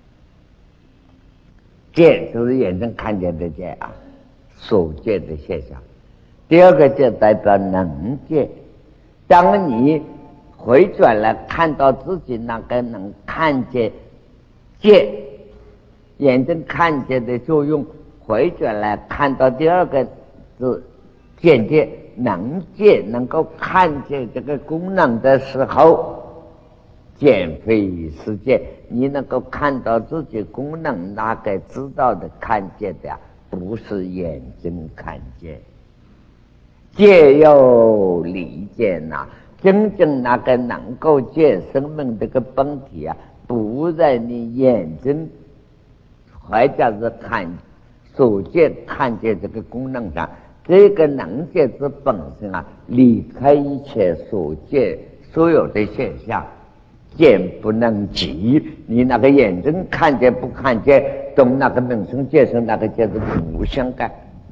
见就是眼睛看见的见啊，所见的现象。第二个见代表能见，当你回转来看到自己那个能看见见，眼睛看见的作用，回转来看到第二个字见见。能见能够看见这个功能的时候，见非是见，你能够看到自己功能，那个知道的看见的、啊、不是眼睛看见。见有理见呐、啊，真正那个能够见生命这个本体啊，不在你眼睛或者是看所见看见这个功能上。这个能见之本身啊，离开一切所见所有的现象，见不能及。你那个眼睛看见不看见，懂那个名声见声那个见是不相干。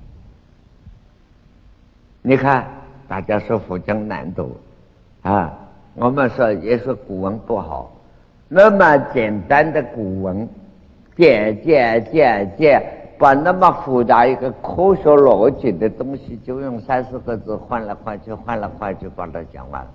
你看，大家说佛经难读啊，我们说也说古文不好。那么简单的古文，见见见见。把那么复杂一个科学逻辑的东西，就用三四个字换来换去，换来换去，把它讲完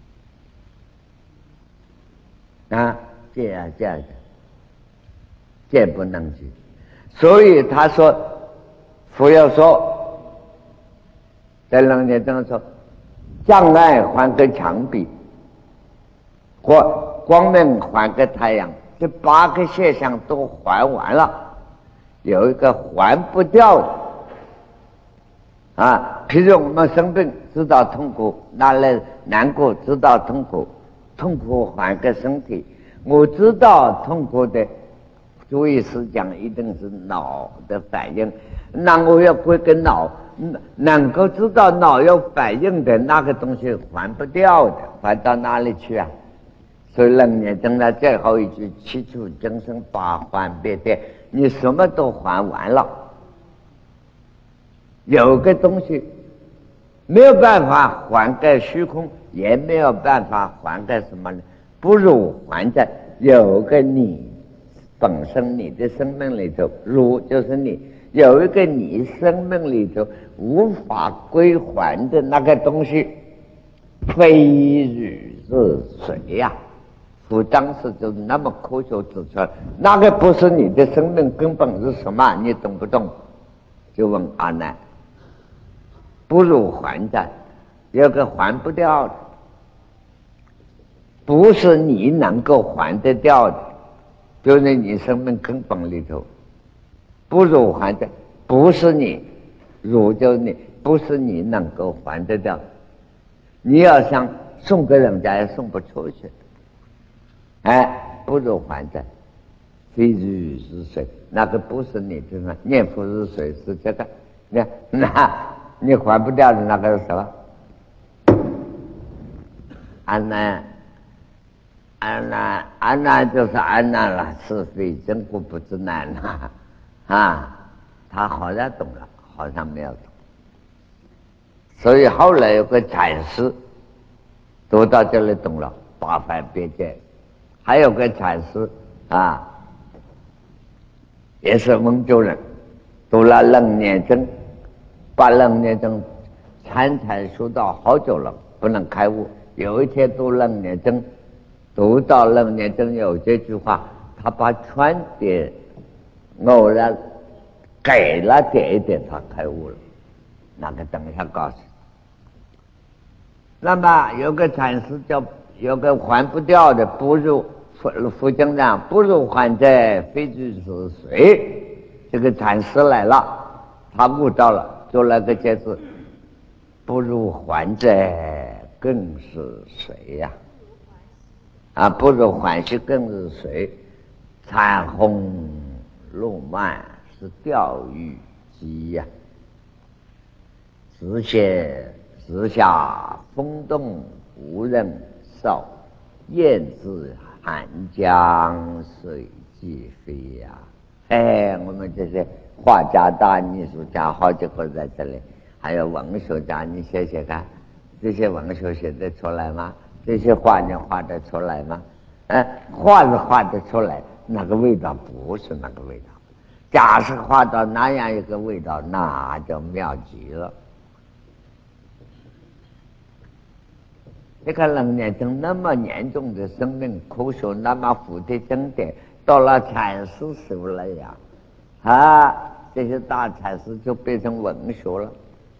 了。啊，这样这样，见不能及。所以他说，佛要说，在楞严中说，障碍还给墙壁，或光明还给太阳，这八个现象都还完了。有一个还不掉的啊，譬如我们生病知道痛苦，拿来难过知道痛苦，痛苦还给身体。我知道痛苦的，注意是讲一定是脑的反应，那我要归根脑，能够知道脑有反应的那个东西还不掉的，还到哪里去啊？所以楞严经的最后一句，七处众生八还别的，你什么都还完了，有个东西没有办法还给虚空，也没有办法还给什么呢？不如还在有个你本身，你的生命里头，如就是你有一个你生命里头无法归还的那个东西，非汝是谁呀、啊？我当时就那么科学指出来，那个不是你的生命根本是什么？你懂不懂？就问阿难，不如还债，有个还不掉的，不是你能够还得掉的，就是你生命根本里头，不如还债，不是你，如就是你，不是你能够还得掉的，你要想送给人家也送不出去。哎，不如还债，非汝是谁？那个不是你的嘛？念佛是谁？是这个？那那你还不掉的那个是什么？安难，安难，安难就是安难了，是非真故不知难了啊！他好像懂了，好像没有懂。所以后来有个禅师读到这里懂了，八番别解。还有个禅师啊，也是温州人，读了楞严经，把楞严经参禅修到好久了，不能开悟。有一天读楞严经，读到楞严经有这句话，他把全点偶然给了点一点，他开悟了。 那个等一下告诉你。那么有个禅师叫有个还不掉的，不入副副经长不入还者，非知是谁？这个禅师来了，他悟到了，做了个解释：不入还者，更是谁呀、啊？啊，不入还是更是谁？残红路漫是钓鱼机呀、啊，直线直下风动无人扫，雁字寒江水际飞呀、啊！哎，我们这些画家、大艺术家好几个在这里，还有文学家，你写写看，这些文学写得出来吗？这些画你画得出来吗？哎，画是画得出来，那个味道不是那个味道。假使画到那样一个味道，那就妙极了。这个人年轻那么严重的生命科学那么富的经典，到了禅师手了呀，啊，这些大禅师就变成文学了。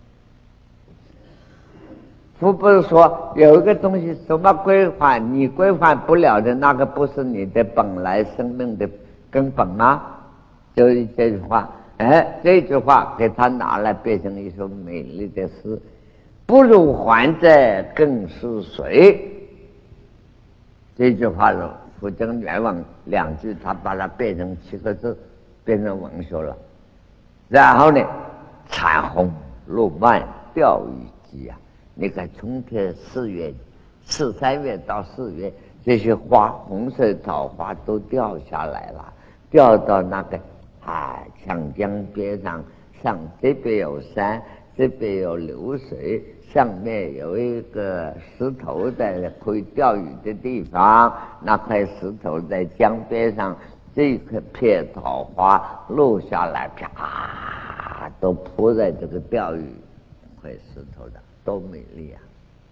不不是说有一个东西什么规范，你规范不了的那个不是你的本来生命的根本吗？就是这句话，哎，这句话给他拿来变成一首美丽的诗。不入还者，更是谁？这句话是佛经原文两句，他把它变成七个字，变成文学了。然后呢，残红路漫钓鱼机啊！你看春天四月、四三月到四月，这些花，红色桃花都掉下来了，掉到那个啊长江边上，上这边有山，这边有流水。上面有一个石头在可以钓鱼的地方，那块石头在江边上，这个片桃花落下来，啪，都铺在这个钓鱼块石头上，多美丽啊！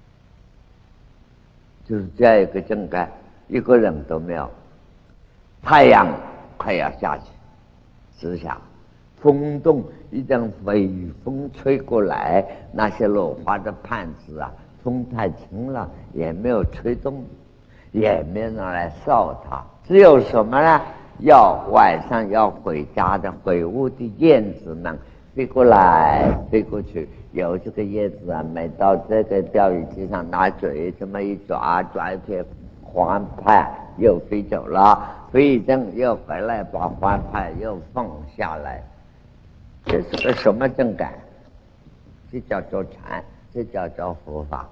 就是这样一个境界，一个人都没有。太阳快要下去，直下。风动，一阵微风吹过来，那些落花的畔子啊，风太轻了，也没有吹动，也没有人来扫它。只有什么呢？要晚上要回家的回屋的燕子们飞过来飞过去，有这个燕子啊，每到这个钓鱼机上拿嘴这么一抓，抓一片花瓣又飞走了，飞一阵又回来，把花瓣又放下来。这是个什么正感？这叫做禅，这叫做佛法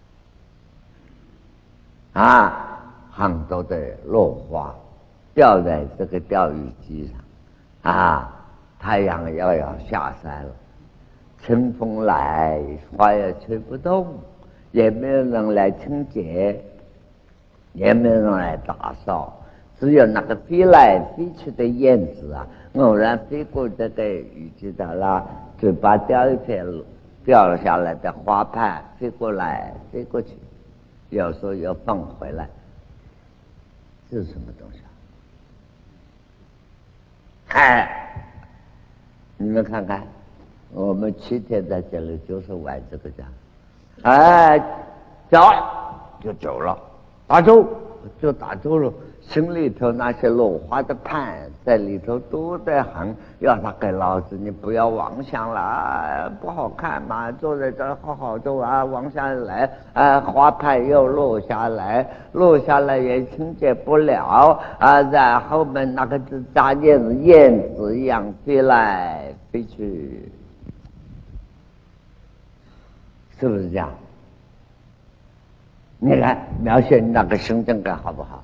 啊！很多的落花掉在这个钓鱼机上啊，太阳要要下山了，春风来，花也吹不动，也没有人来清洁，也没有人来打扫，只有那个飞来飞去的燕子啊，偶然飞过这个雨季的啦，嘴巴掉一片掉下来的花瓣，飞过来飞过去，有时候又放回来，这是什么东西啊？哎，你们看看，我们七天在这里就是玩这个家，哎，走就走了，打住就打住了。心里头那些落花的盼在里头多得很，要他给老子你不要妄想了，不好看嘛，坐在这儿好好坐啊，妄想来啊，花瓣又落下来，落下来也清洁不了啊，然后面那个是扎燕子燕子一样飞来飞去，是不是这样？你看描写你那个心境感好不好？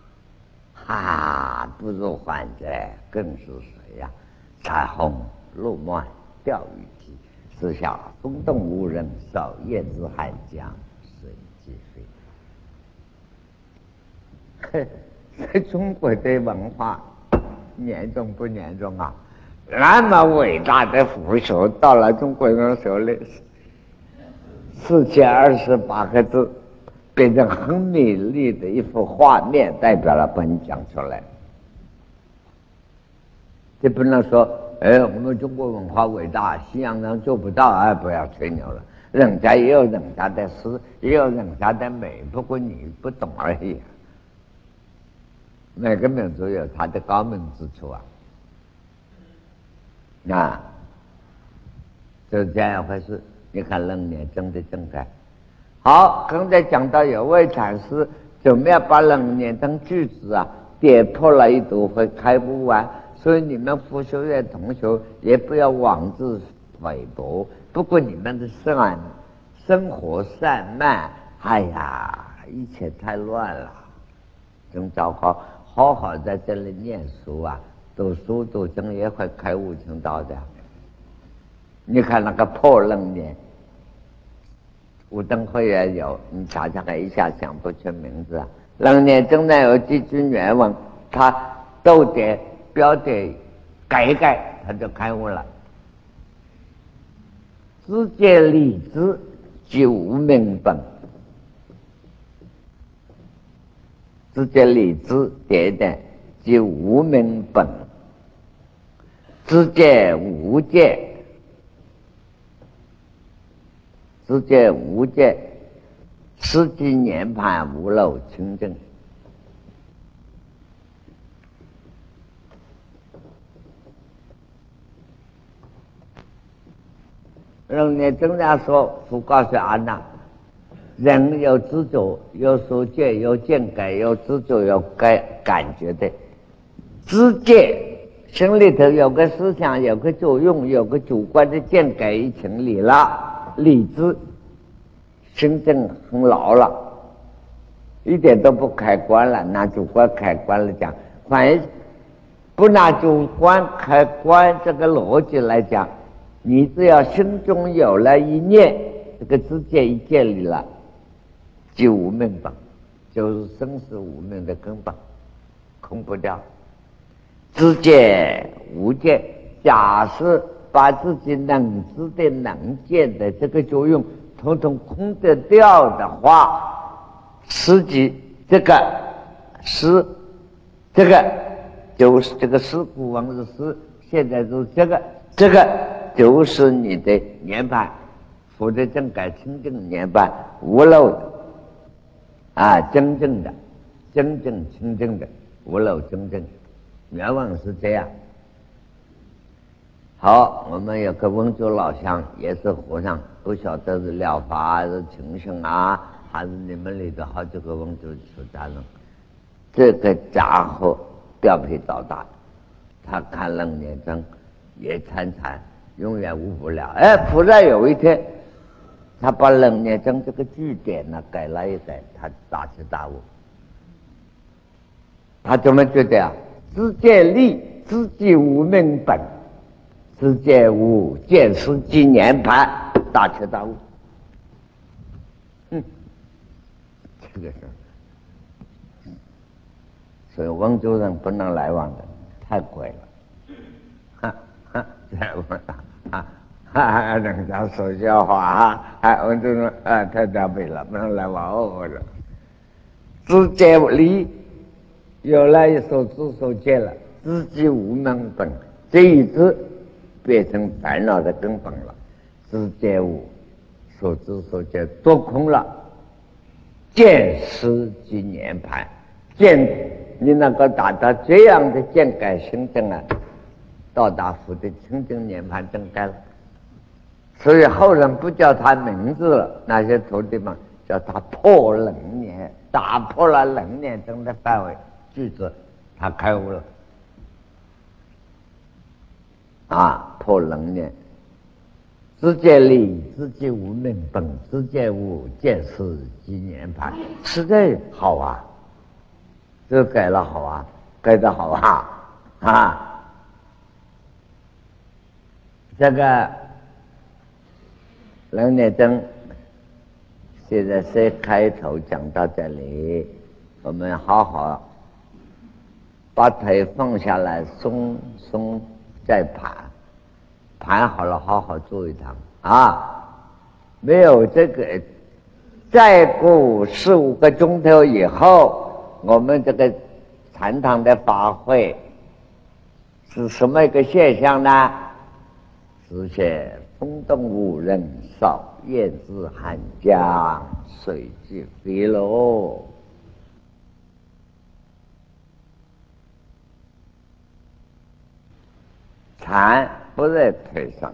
啊，不入还者，更是谁呀？彩虹路漫钓鱼机，四下风动无人扫，雁字寒江水际飞。这中国的文化严重不严重啊？那么伟大的佛学到了中国人手里，四千二十八个字。变成很美丽的一幅画面，代表了把你讲出来。这不能说哎，我们中国文化伟大，西洋人做不到，哎，不要吹牛了。人家也有人家的诗，也有人家的美，不过你不懂而已。每个民族有它的高明之处啊，啊，就是这样一回事。你看冷年真的正改。好，刚才讲到有位禅师怎么样把冷年等句子啊跌破了一读会开不完，所以你们佛学院同学也不要妄自菲薄。不过你们的生生活散漫，哎呀，一切太乱了，真糟糕。好好在这里念书啊，读书读经也会开悟成道的。你看那个破冷年，武登会也有，你查查看，一下想不出名字啊。冷年中呢有几句原文，他都得标点改一改，他就开悟了。知见理知，即无明本。知见理知点点，即无明本。知见无见，知见无见，十几年盘无漏清净。人家经常说，佛告诉阿难，人有执着，有所见，有见感，有执着，有感感觉的。知见心里头有个思想，有个作用，有个主观的见感已成理了，理智心正很牢了，一点都不开关了。拿主观开关来讲，反而不拿主观开关这个逻辑来讲，你只要心中有了一念，这个知见一建立了，就无明本，就是生死无明的根本，空不掉。知见无见，假设把自己能知的能见的这个作用统统空得掉的话，实际这个是这个就是这个是古往是是，现在是这个这个就是你的年盘，佛的正改清净年盘，无漏的啊，真正的真正清净的无漏真正，原文是这样。好，我们有个温州老乡也是和尚，不晓得是了法还是情圣啊，还是你们里头好几个温州出家人。这个家伙调皮捣蛋，他看楞严经也参禅，永远悟不了。哎，突然有一天，他把楞严经这个句点呢改了一改，他大彻大悟。他怎么觉得啊？知见力，知即无明本。知见无见识即年盘，大彻大悟。嗯，这个是，所以温州人不能来往的，太贵了。哈哈，来往啊哈，人家说笑话啊，啊，温州人啊太倒霉了，不能来往哦了。知见离，有了一所知所见了，知即无明本，这一知变成烦恼的根本了。知见无所知所见都空了，见识即年盘，见你能够达到这样的见改心证啊，到达佛的清净年盘正该了。所以后人不叫他名字了，那些徒弟们叫他破冷年，打破了冷年中的范围句子，他开悟了啊，破冷年。知见理，知即无明本，知见无见识即年盘，实在好啊，这改了好啊，改得好啊啊！这个楞严经现在是开头讲到这里，我们好好把腿放下来，松松再盘。盘好了，好好做一堂啊！没有这个，再过四五个钟头以后，我们这个禅堂的法会是什么一个现象呢？是些风动无人扫，燕子寒江水际飞喽。禅不在腿上，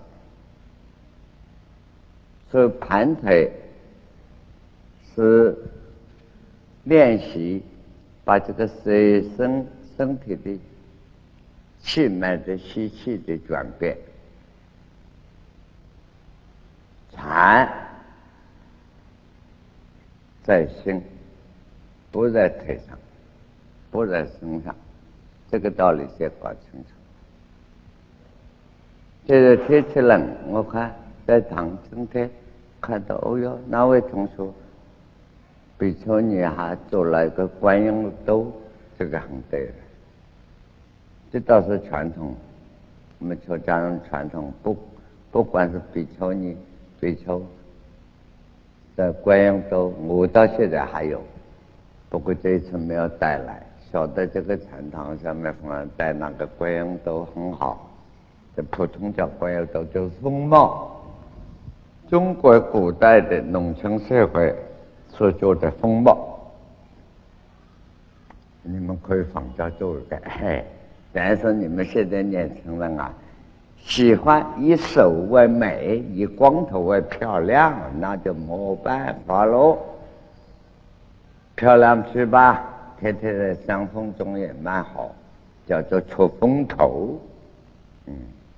所以盘腿是练习把这个水身身体的气脉的吸气的转变。禅在心，不在腿上，不在身上，这个道理先搞清楚。这个天气冷，我看在唐今天看到，哦哟，那位同学比丘尼还做了一个观音兜，这个很对的，这倒是传统。我们出家人传统，不不管是比丘尼、比丘的观音兜，我到现在还有，不过这一次没有带来。晓得这个禅堂上面放带那个观音兜很好，这普通叫观音兜就是风貌。中国古代的农村社会所做的风貌，你们可以仿照做一个。嘿，但是你们现在年轻人啊，喜欢以手为美，以光头为漂亮，那就没办法喽。漂亮去吧，天天在山风中也蛮好，叫做出风头。嗯，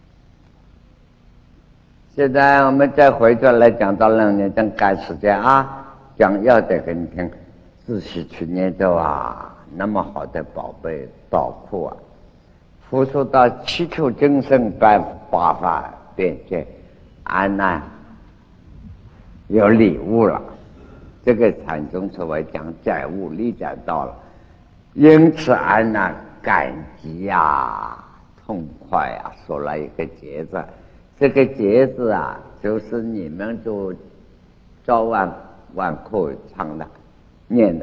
现在我们再回转来讲到冷年正赶时间啊，讲要得给你听，仔细去念着啊，那么好的宝贝宝库啊，复述到祈求精神办八法变现，安南有礼物了。这个禅宗所谓讲载物力载到了，因此安南感激呀，痛快呀，说了一个节字。这个节字啊，就是你们就早晚晚课唱的念的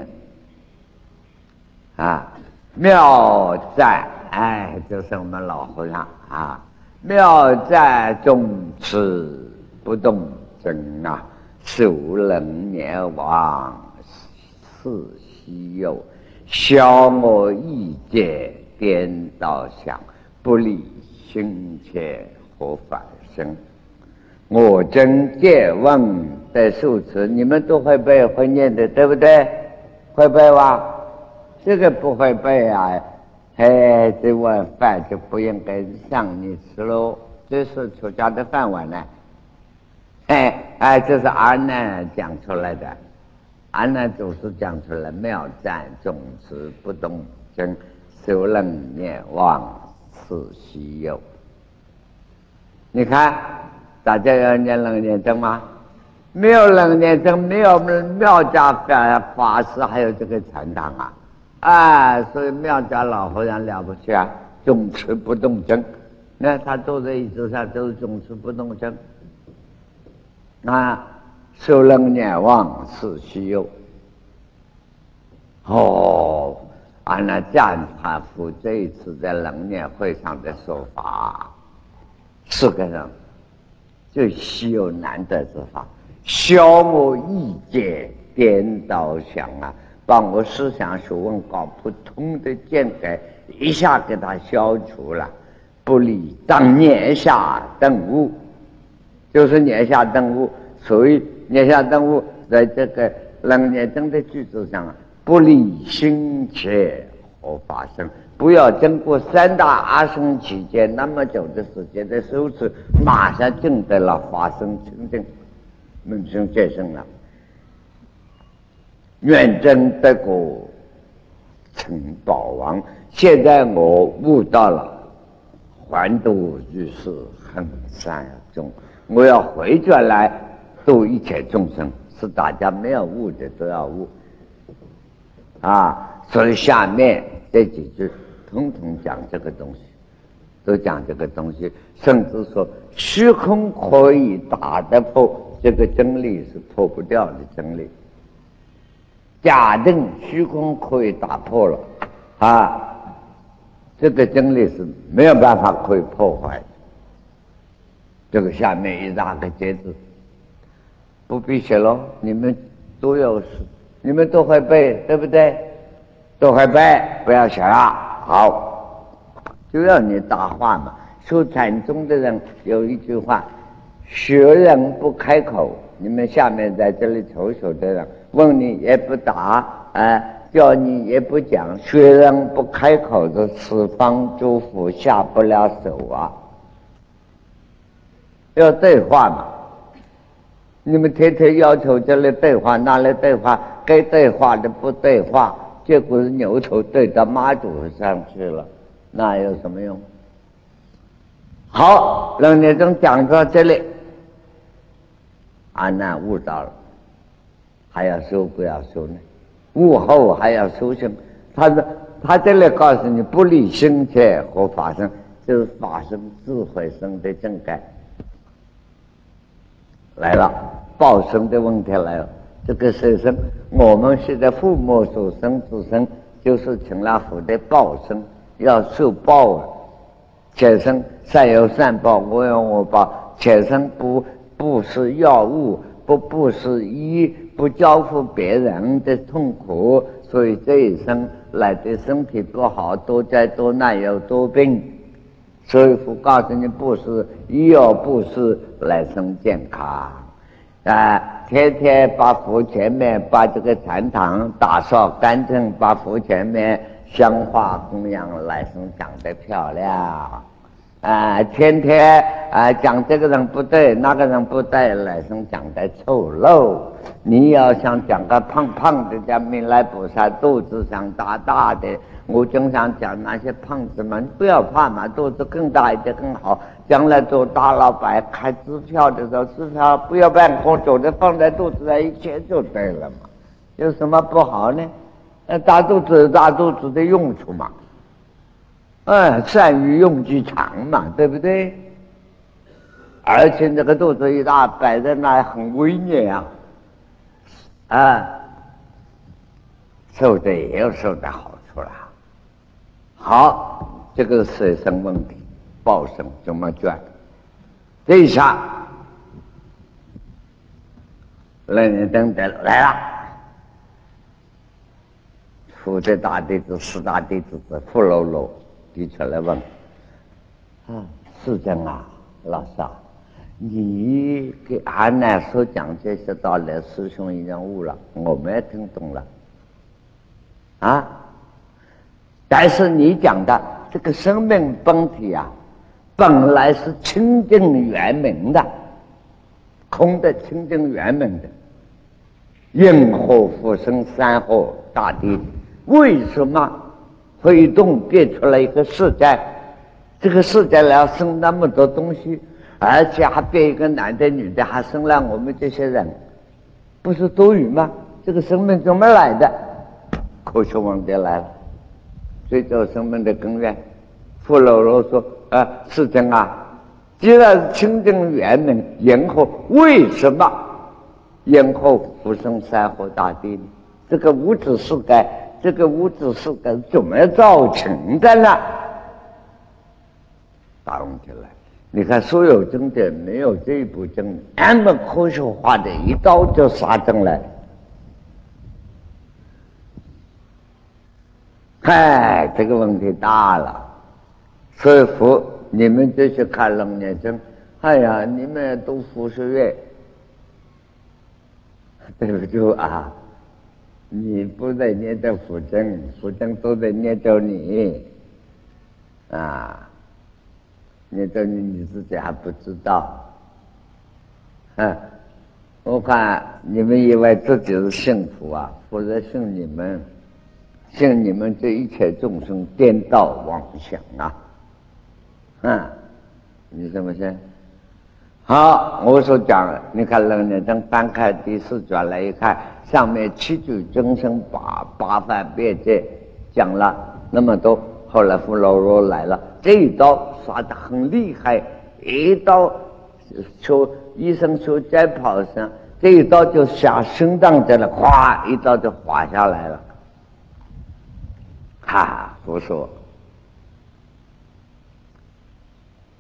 啊，妙在，哎，就是我们老和尚啊，妙在众持不动真啊，受能念往四西游，消我意界颠倒想，不离心切何反生。我真借问的数词，你们都会背会念的，对不对？会背吧？这个不会背啊，哎，这碗饭就不应该让你吃喽，这是出家的饭碗呢。哎哎，这是阿难讲出来的，阿难祖师讲出来，妙赞总持不动真，修能念往此西游。你看，大家要念楞严经吗？没有楞严经，没有妙家法法师，还有这个禅堂啊！啊，所以妙家老和尚了不起啊，总持不动真。那他坐在椅子上都是总持不动真。啊，修楞严往此西游。哦，按照赞法夫这一次在楞严会上的说法，四个人就稀有难得之法，消我意界颠倒想啊，把我思想学问搞不通的见解一下给他消除了，不离当年下等物，就是年下等物。所以年下等物在这个楞严经的句子上，不离心切何发生，不要经过三大阿僧期间那么久的时间的修持，马上证得了法身清净，门生见生了，愿真得果成宝王。现在我悟到了，还度于是恒山中，我要回转来度一切众生，是大家没有悟的都要悟啊！所以下面这几句统统讲这个东西，都讲这个东西，甚至说虚空可以打得破，这个真理是破不掉的真理。假定虚空可以打破了啊， 这个真理是没有办法可以破坏的。这个下面一大个节字，不必写喽，你们都有，你们都会背，对不对？都会背，不要写了。好，就要你答话嘛。修禅宗的人有一句话：学人不开口。你们下面在这里求学的人，问你也不答，哎，叫你也不讲，学人不开口的四方诸佛下不了手啊。要对话嘛，你们天天要求这里对话，那里对话，该对话的不对话，结果是牛头对到妈祖上去了，那有什么用？好，楞严经讲到这里，阿难悟到了，还要修不要修呢？悟后还要修行。他说他这里告诉你，不离心切和法身，就是法身智慧生的正解来了，报生的问题来了。这个是生，我们现在父母所生之身，就是请了福的报生，要受报啊。前生善有善报，恶有恶报。前生不不是药物，不不是医，不交付别人的痛苦，所以这一生来的身体不好，多灾多难，有多病。所以佛告诉你，不是医药，不是来生健康啊！天天把佛前面把这个禅堂打扫干净，把佛前面香花供养，来生长得漂亮啊！天天啊讲这个人不对，那个人不对，来生长得丑陋。你要想讲个胖胖的，叫弥勒菩萨肚子上大大的。我经常讲那些胖子们不要怕嘛，肚子更大一点更好。将来做大老板开支票的时候，支票不要办公走的放在肚子上一切就对了嘛，有什么不好呢？那大肚子有大肚子的用处嘛，嗯，善于用其长嘛，对不对？而且这个肚子一大摆在那很威严啊，啊，受的也有受的好处啦。好，这个是生问题，报生怎么卷？这一下，楞严等等来了，佛的大弟子、四大弟子的富楼楼提出来问：啊，世尊啊，老师啊，你给阿难所讲这些道理，师兄已经悟了，我们也听懂了，啊。但是你讲的这个生命本体啊，本来是清净圆明的，空的清净圆明的，因何复生山河大地？为什么会动变出来一个世界？这个世界要生那么多东西，而且还变一个男的女的，还生了我们这些人，不是多余吗？这个生命怎么来的？科学问题来了。追究生命的根源，富楼楼说：“啊，世尊啊，既然是清净圆明，因何为什么因何复生山河大地呢？这个物质世界，这个物质世界怎么造成的呢？”答问题来，你看所有经典没有这一部经那么科学化的，一刀就杀进来。嗨，这个问题大了，所以佛你们这些看楞严经，哎呀，你们读佛学院，对不住啊，你不在念着佛经，佛经都在念着你啊，念着你你自己还不知道，嗯，我看你们以为自己是幸福啊，佛在信你们。像你们这一切众生颠倒妄想啊，嗯，你怎么想？好，我所讲的，你看楞严经翻开第四卷来一看，上面七句真声八八番辩解讲了那么多，后来富楼楼来了，这一刀耍得很厉害，一刀说医生说在跑上，这一刀就下心脏这了，哗，一刀就划下来了。哈，佛说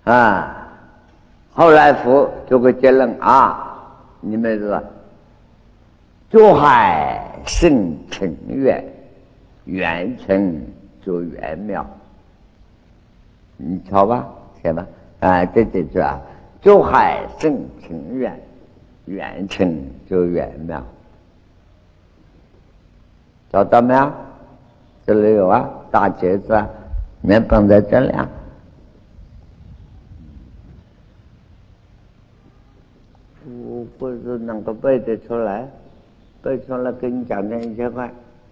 啊，后来佛做个结论啊，你们知道，诸海生成月，缘成就圆妙。你瞧吧，写吧，啊，这这句啊，诸海生成月，缘成就圆妙。找到没有？这里有啊，大节子啊，面放在这里啊。我不是能够背得出来，背出来给你讲讲一千块。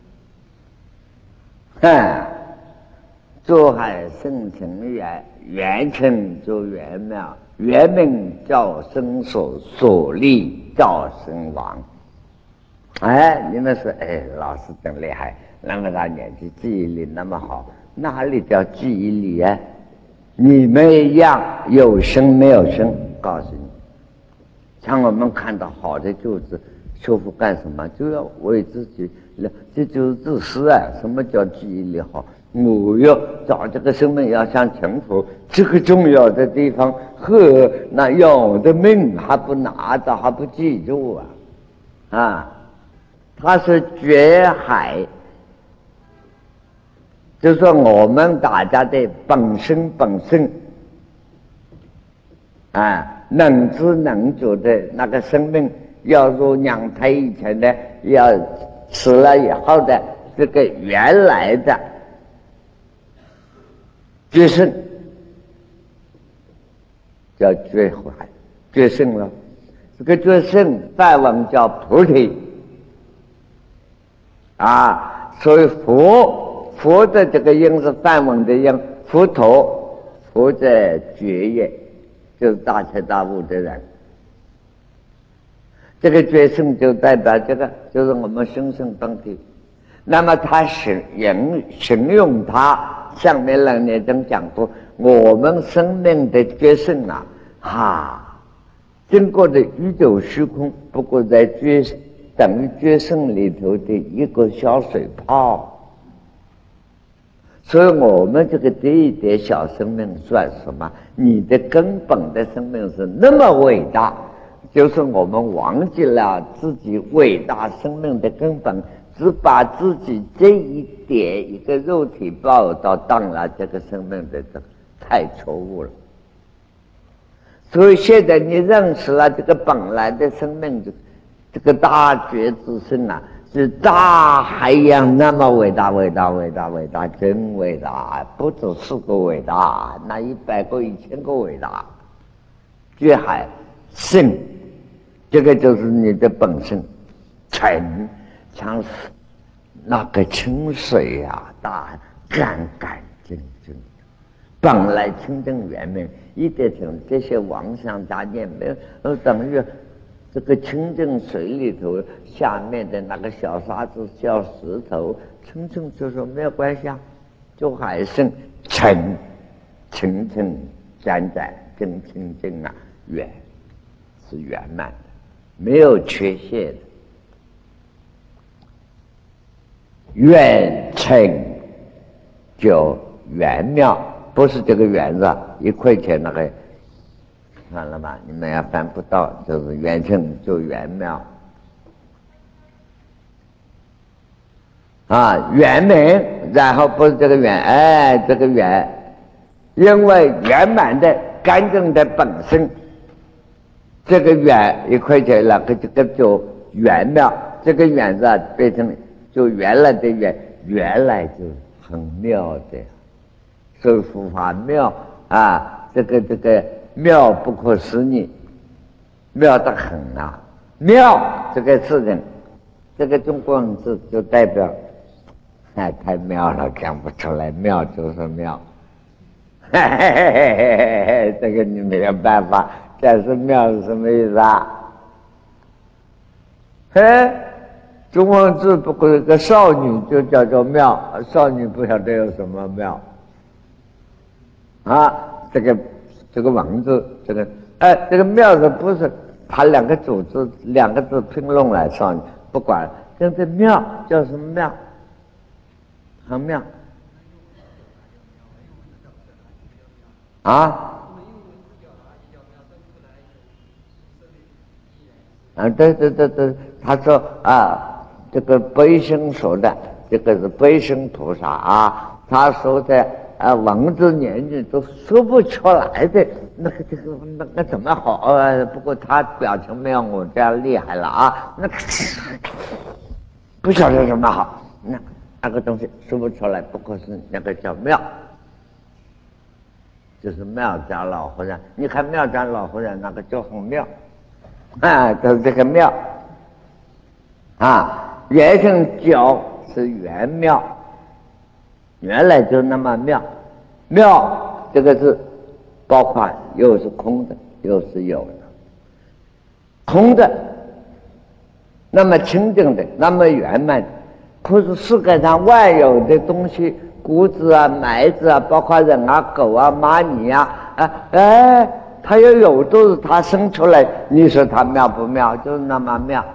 哼，诸海生成圆，圆成就圆妙，圆明照生所，所立照生王。哎，你们说，哎，老师真厉害，那么大年纪，记忆力那么好，哪里叫记忆力啊？你们一样有生没有生，告诉你。像我们看到好的句子，修复干什么？就要为自己，这就是自私啊！什么叫记忆力好？我要找这个生命要想成佛，这个重要的地方，呵，那有的命还不拿着，还不记住啊！啊，它是绝海，就说我们大家的本身本身，啊。能知能觉的那个生命，要如娘胎以前的，要死了以后的这个原来的觉圣，叫觉海，觉圣了。这个觉圣梵文叫菩提啊，所以佛佛的这个音是梵文的音，佛陀佛在觉也。就是大彻大悟的人，这个觉圣就代表这个，就是我们生生本体。那么他形形形容他，上面两年中讲过，我们生命的觉圣啊，哈，经过的宇宙虚空，不过在觉等于觉圣里头的一个小水泡。所以我们这个这一点小生命算什么？你的根本的生命是那么伟大，就是我们忘记了自己伟大生命的根本，只把自己这一点一个肉体报道当了这个生命的，太错误了。所以现在你认识了这个本来的生命，这个大觉之身啊，是大海洋那么伟大，伟大，伟大，伟大，真伟大！不止四个伟大，那一百个、一千个伟大。觉海圣，这个就是你的本身。沉，像那个清水啊，大干干净净，本来清净圆明，一点成这些妄想杂念没有，呃，等于。这个清净水里头下面的那个小沙子、小石头，清清楚楚没有关系啊，就还是沉清清湛湛真清净啊，圆是圆满的，没有缺陷的，圆成就圆妙，不是这个圆子一块钱那个。看了吗？你们也翻不到，就是圆成就圆妙啊，圆明，然后不是这个圆，哎，这个圆，因为圆满的、干净的本身，这个圆一块钱了，这个就圆妙，这个圆子变成就原来的圆，原来就很妙的，所以佛法妙啊，这个这个。妙不可思议，妙得很啊！妙这个事情，这个中国文字就代表，哎，太妙了，讲不出来。妙就是妙，嘿嘿嘿嘿嘿嘿，这个你没有办法。但是妙是什么意思啊？嘿，中文字不过一个少女就叫做妙，少女不晓得有什么妙啊？这个。这个文字，这个哎，这个妙字不是把两个组字两个字拼弄来上，不管，跟这妙叫什么妙？很妙啊！ 啊，对对对对，他说啊，这个悲生说的，这个是悲生菩萨啊，他说的啊，文字年纪都说不出来的，那个这个那个怎么好？呃，不过他表情没有我这样厉害了啊，那个不晓得什么好，那那个东西说不出来，不过是那个叫妙。就是妙家老和尚，你看妙家老和尚那个就很妙，啊，就是这个妙，啊，原生教是原妙，原来就那么妙，妙这个字包括又是空的，又是有的，空的，那么清净的，那么圆满的，可是世界上万有的东西。谷子啊，麦子啊，包括人啊、狗啊、蚂蚁啊，啊，哎，它要有都是它生出来，你说它妙不妙？就是那么妙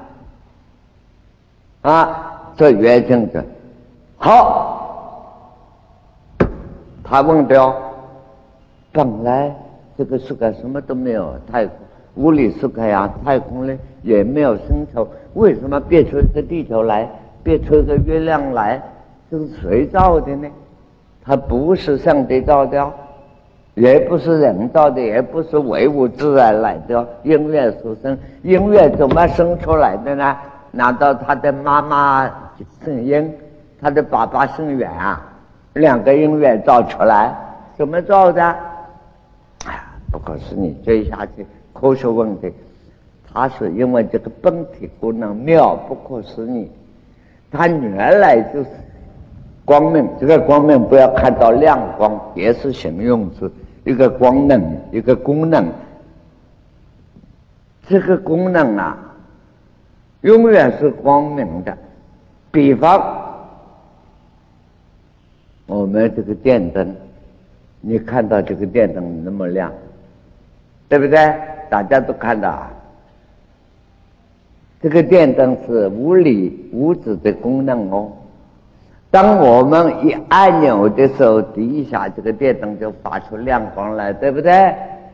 啊！这原正的好，他问的哦，本来这个世界什么都没有，太空物理世界呀，太空呢也没有星球，为什么变出一个地球来，变出一个月亮来？这是谁造的呢？它不是上帝造的，也不是人造的，也不是唯物自然来的。音乐所生，音乐怎么生出来的呢？难道他的妈妈姓殷，他的爸爸姓远啊？两个音乐造出来，怎么造的？哎呀，不可思议！追下去科学问题，它是因为这个本体功能妙不可思议，它原来就是。光明，这个光明不要看到亮光，也是形容词，一个光能，一个功能。这个功能啊，永远是光明的。比方，我们这个电灯，你看到这个电灯那么亮，对不对？大家都看到啊。这个电灯是物理物质的功能哦。当我们一按钮的时候，底下这个电灯就发出亮光来，对不对？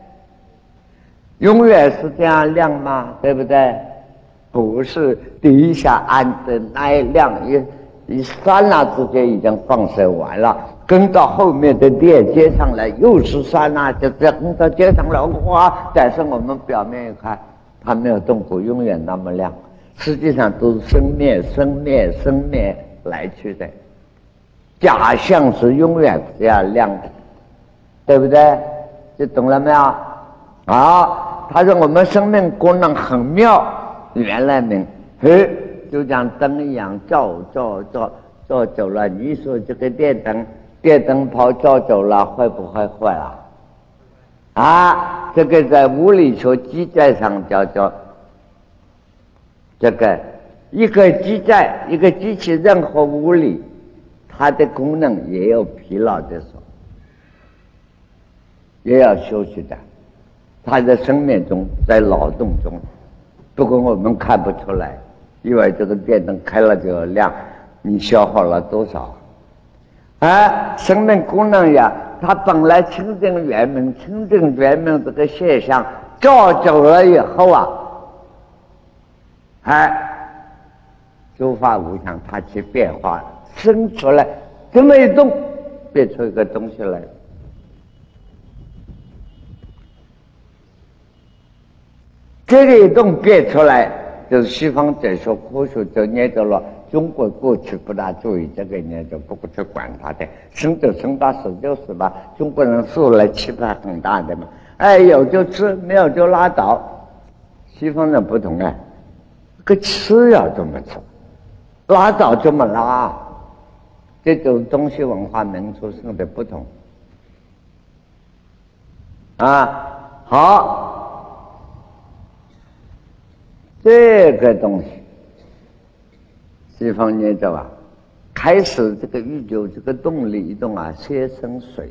永远是这样亮吗？对不对？不是，底下按的那一亮，一一刹那之间已经放射完了，跟到后面的电接上来，又是刹那，就这跟到接上来，哇！但是我们表面一看，它没有动过，永远那么亮。实际上都是生灭、生灭、生灭来去的。假象是永远这样亮的，对不对？就懂了没有？好，他说我们生命功能很妙，原来呢，嘿，就像灯一样照照照照久了。你说这个电灯，电灯泡照久了会不会坏了？啊，这个在物理学机载上叫做这个一个机载，一个机器任何物理。它的功能也有疲劳的时候，也要休息的。它在生命中，在劳动中，不过我们看不出来，因为这个电灯开了就要亮，你消耗了多少？啊，生命功能呀，它本来清净圆明，清净圆明这个现象照久了以后啊，哎，诸法无常，它去变化了。生出来，这么一动，变出一个东西来。这个一动变出来，就是西方哲学、科学就研究了。中国过去不大注意这个研究，不过去管它的，生就生吧，死就死吧。中国人素来气派很大的嘛，哎，有就吃，没有就拉倒。西方人不同啊，个吃要这么吃，拉倒这么拉。这种东西文化民族性的不同啊。好，这个东西西方研究啊，开始这个宇宙这个动力移动啊，先生水，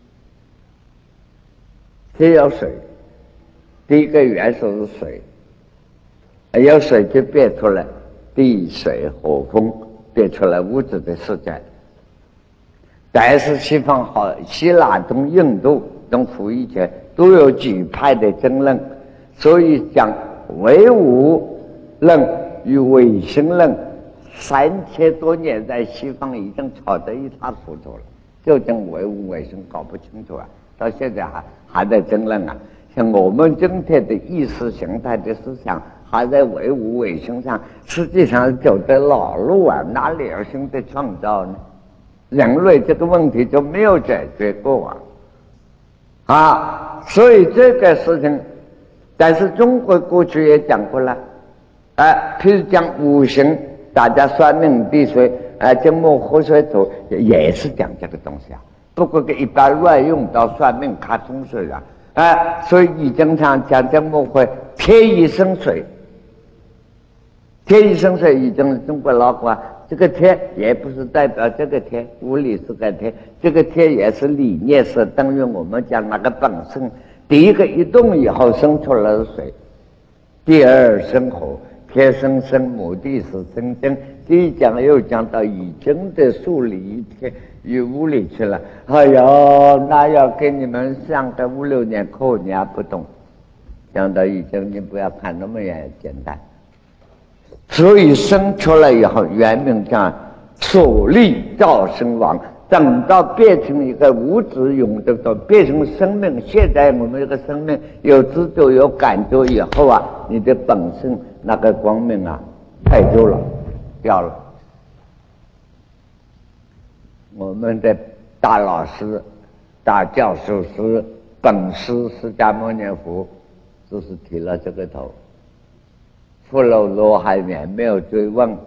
先有水，第一个元素是水，有水就变出来地水火风，变出来物质的世界。但是西方好，希腊东印度东服以前都有几派的争论，所以讲唯物论与唯心论三千多年在西方已经吵得一塌糊涂了，究竟唯物唯心搞不清楚啊，到现在还还在争论啊。像我们今天的意识形态的思想还在唯物唯心上，实际上走的老路啊，哪里有新的创造呢？人类这个问题就没有解决过啊！啊，所以这个事情，但是中国过去也讲过了，啊，譬如讲五行，大家算命地水，啊，金木火水土，也是讲这个东西啊。不过给一般乱用到算命看风水了，啊，所以易经上讲金木火，天一生水，天一生水已经是中国老话。这个天也不是代表这个天，物理是个天，这个天也是理念，是等于我们讲那个本身。第一个一动以后生出来的水，第二生火，天生生，目的是生真。第一讲又讲到易经的数理天与物理去了。哎呦，那要给你们上个五六年课，你还不懂。讲到易经，你不要看那么也简单。所以生出来以后，原名叫所立造生王，等到变成一个无止永的，到变成生命。现在我们这个生命有知觉有感觉以后啊，你的本身那个光明啊太多了，掉了。我们的大老师、大教授师、本师释迦牟尼佛，就是提了这个头。富楼罗海面没有追问，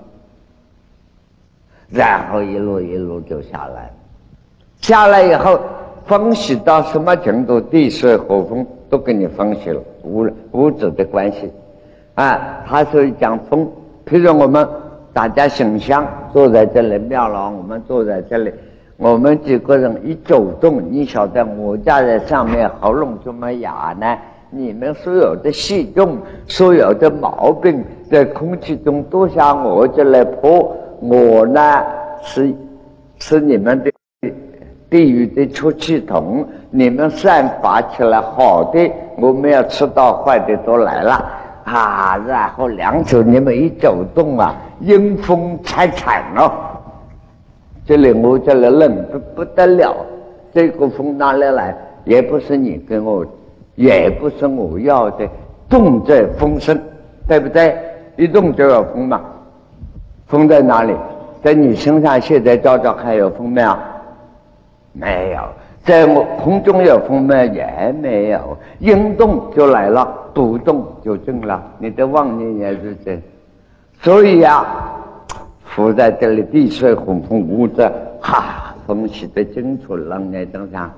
然后一路一路就下来，下来以后分析到什么程度，地水火风都给你分析了，物物质的关系啊。他所以讲风，譬如我们大家想象坐在这里，庙老我们坐在这里，我们几个人一走动，你晓得我家在上面喉咙这么哑呢，你们所有的细菌、所有的毛病在空气中都向我这来泼，我呢是是你们的地狱的出气筒，你们散发起来好的，我们要吃到坏的都来了啊！然后两手你们一走动啊，阴风惨惨哦，这里我这里冷得不得了，这个风哪里来？也不是你跟我。也不是我要的，动在风声，对不对？一动就有风嘛。风在哪里？在你身上现在照照看有风没有？没有。在我空中有风没有？也没有。应动就来了，不动就静了。你的妄念也是这，所以呀、啊，佛在这里地水火风无着，哈，分析的清楚了，那等上。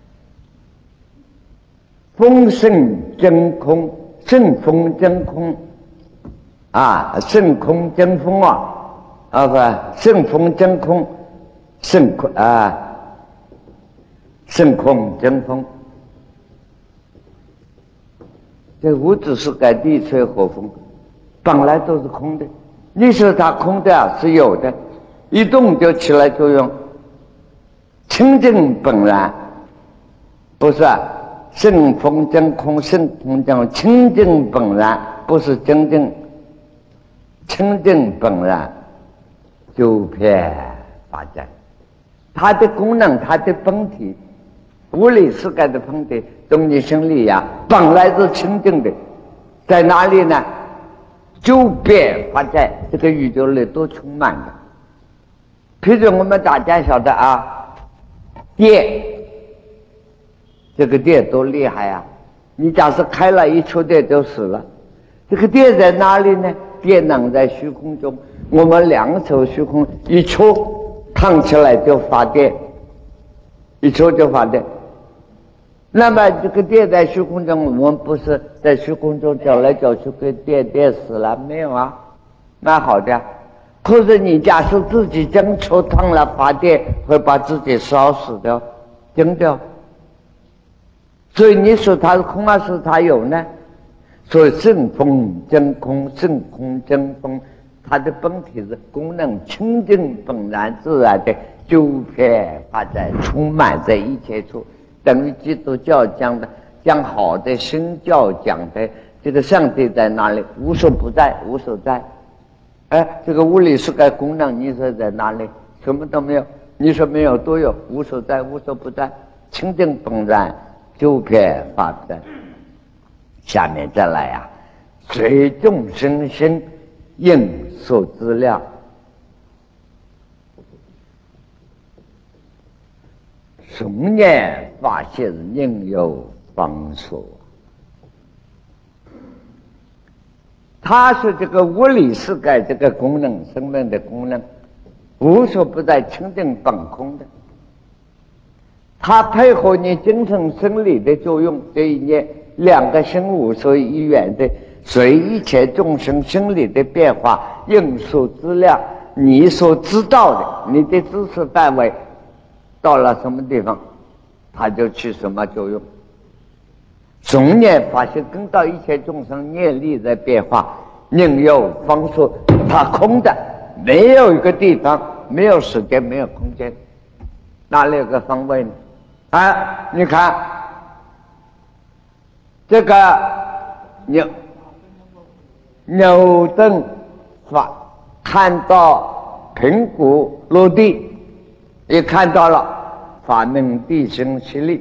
风盛真空，盛风真空啊，盛空真风啊，啊不，盛风真空，盛空啊，盛空真风。这物质是个地水火风，本来都是空的。你说它空的啊，是有的，一动就起来作用。清净本然，不是啊。盛风真空，盛空真空，清净本然，不是真正清净本然，就偏发展。它的功能，它的本体，物理世界的本体，动力心力呀，本来是清净的，在哪里呢？就变发展，这个宇宙里都充满的。譬如我们大家晓得啊，电。这个电多厉害啊！你假设开了一触电就死了。这个电在哪里呢？电能在虚空中，我们两手虚空一触，烫起来就发电，一触就发电。那么这个电在虚空中，我们不是在虚空中走来走去，给电电死了没有啊？那好的。可是你假设自己真触烫了发电，会把自己烧死掉，蒸掉。所以你说它是空啊，是它有呢？所以盛风真空，盛空真风，它的本体是功能清净本然自然的周遍发展，充满在一切处。等于基督教讲的，讲好的新教讲的， 这个上帝在哪里？无所不在，无所在。哎，这个物理世界功能，你说在哪里？什么都没有。你说没有都有，无所在，无所不在，清净本然，周遍法在。下面再来呀、啊，随众生心，应所资料。从念发现应有方所。它是这个物理世界这个功能，生命的功能，无所不在，清净本空的。它配合你精神生理的作用，这一念两个生物所一元的，随一切众生心理的变化，应所资料，你所知道的，你的知识范围到了什么地方，它就起什么作用。从念发现跟到一切众生念力的变化，应有方所，它空的，没有一个地方，没有时间，没有空间，哪里有个方位呢？啊，你看这个牛牛顿法看到苹果落地，也看到了法门地心吸力。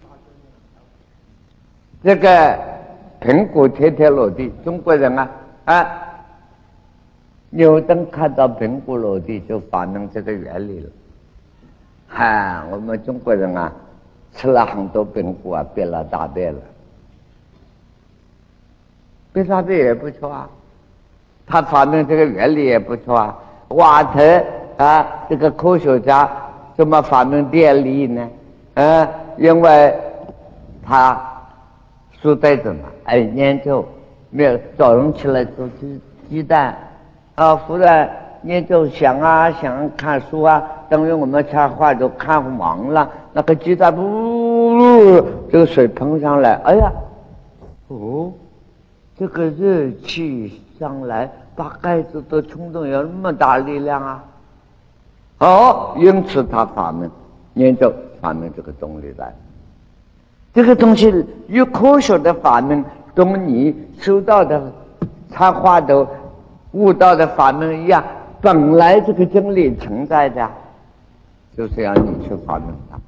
这个苹果天天落地，中国人啊啊，牛顿看到苹果落地就发明这个原理了。哈，我们中国人啊，吃了很多苹果啊，变了大便了。变大便也不错啊，他发明这个原理也不错啊。瓦特啊，这个科学家怎么发明电力呢？啊，因为他书呆子嘛，爱研究，没有早上起来做鸡鸡蛋，啊，忽然研究想啊想看书啊，等于我们插画都看忙了，那个鸡蛋噗，这个水喷上来，哎呀，哦，这个热气上来，把盖子都冲动，有那么大力量啊！哦，因此他发明研究发明这个动力来。这个东西与科学的发明跟你收到的插画的悟道的法门一样，本来这个真理存在的，就是要你去发明它。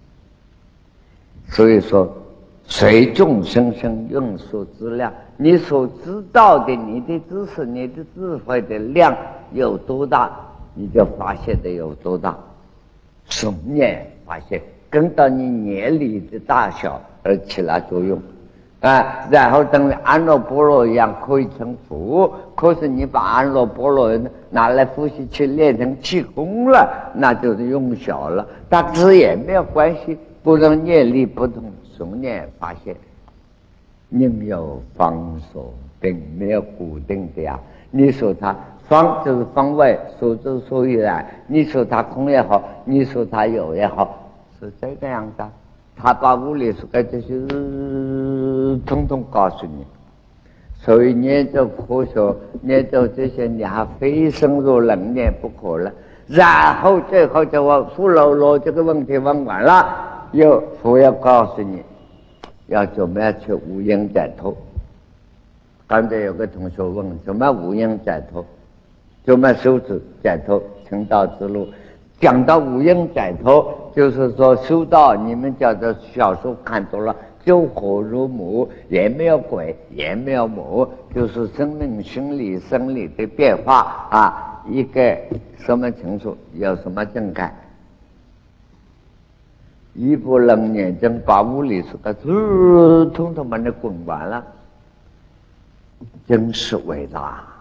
所以说随众生生用所资量，你所知道的，你的知识，你的智慧的量有多大，你就发现的有多大。从念发现跟到你年里的大小而起了作用啊，然后等于安乐波罗一样可以成佛。可是你把安乐波罗拿来呼吸气练成气功了，那就是用小了，但是也没有关系，不能念力不同，从念发现应有方所，并没有固定的呀。你说它方就是方位，所之所以然，你说它空也好，你说它有也好，是这个样子。他把物理世界这些统统告诉你。所以研究科学，研究这些你还非深入冷念不可了。然后最后就我富楼楼这个问题问完了，又佛要告诉你要怎么样去无因解脱。刚才有个同学问怎么无因解脱，怎么修持解脱成道之路。讲到无因解脱，就是说修道，你们叫做小时候看多了，救火入魔，也没有鬼，也没有魔，就是生命心理生理的变化啊，一个什么情绪，有什么正感，一不能眼睛把物理世界通通把你滚完了，真是伟大。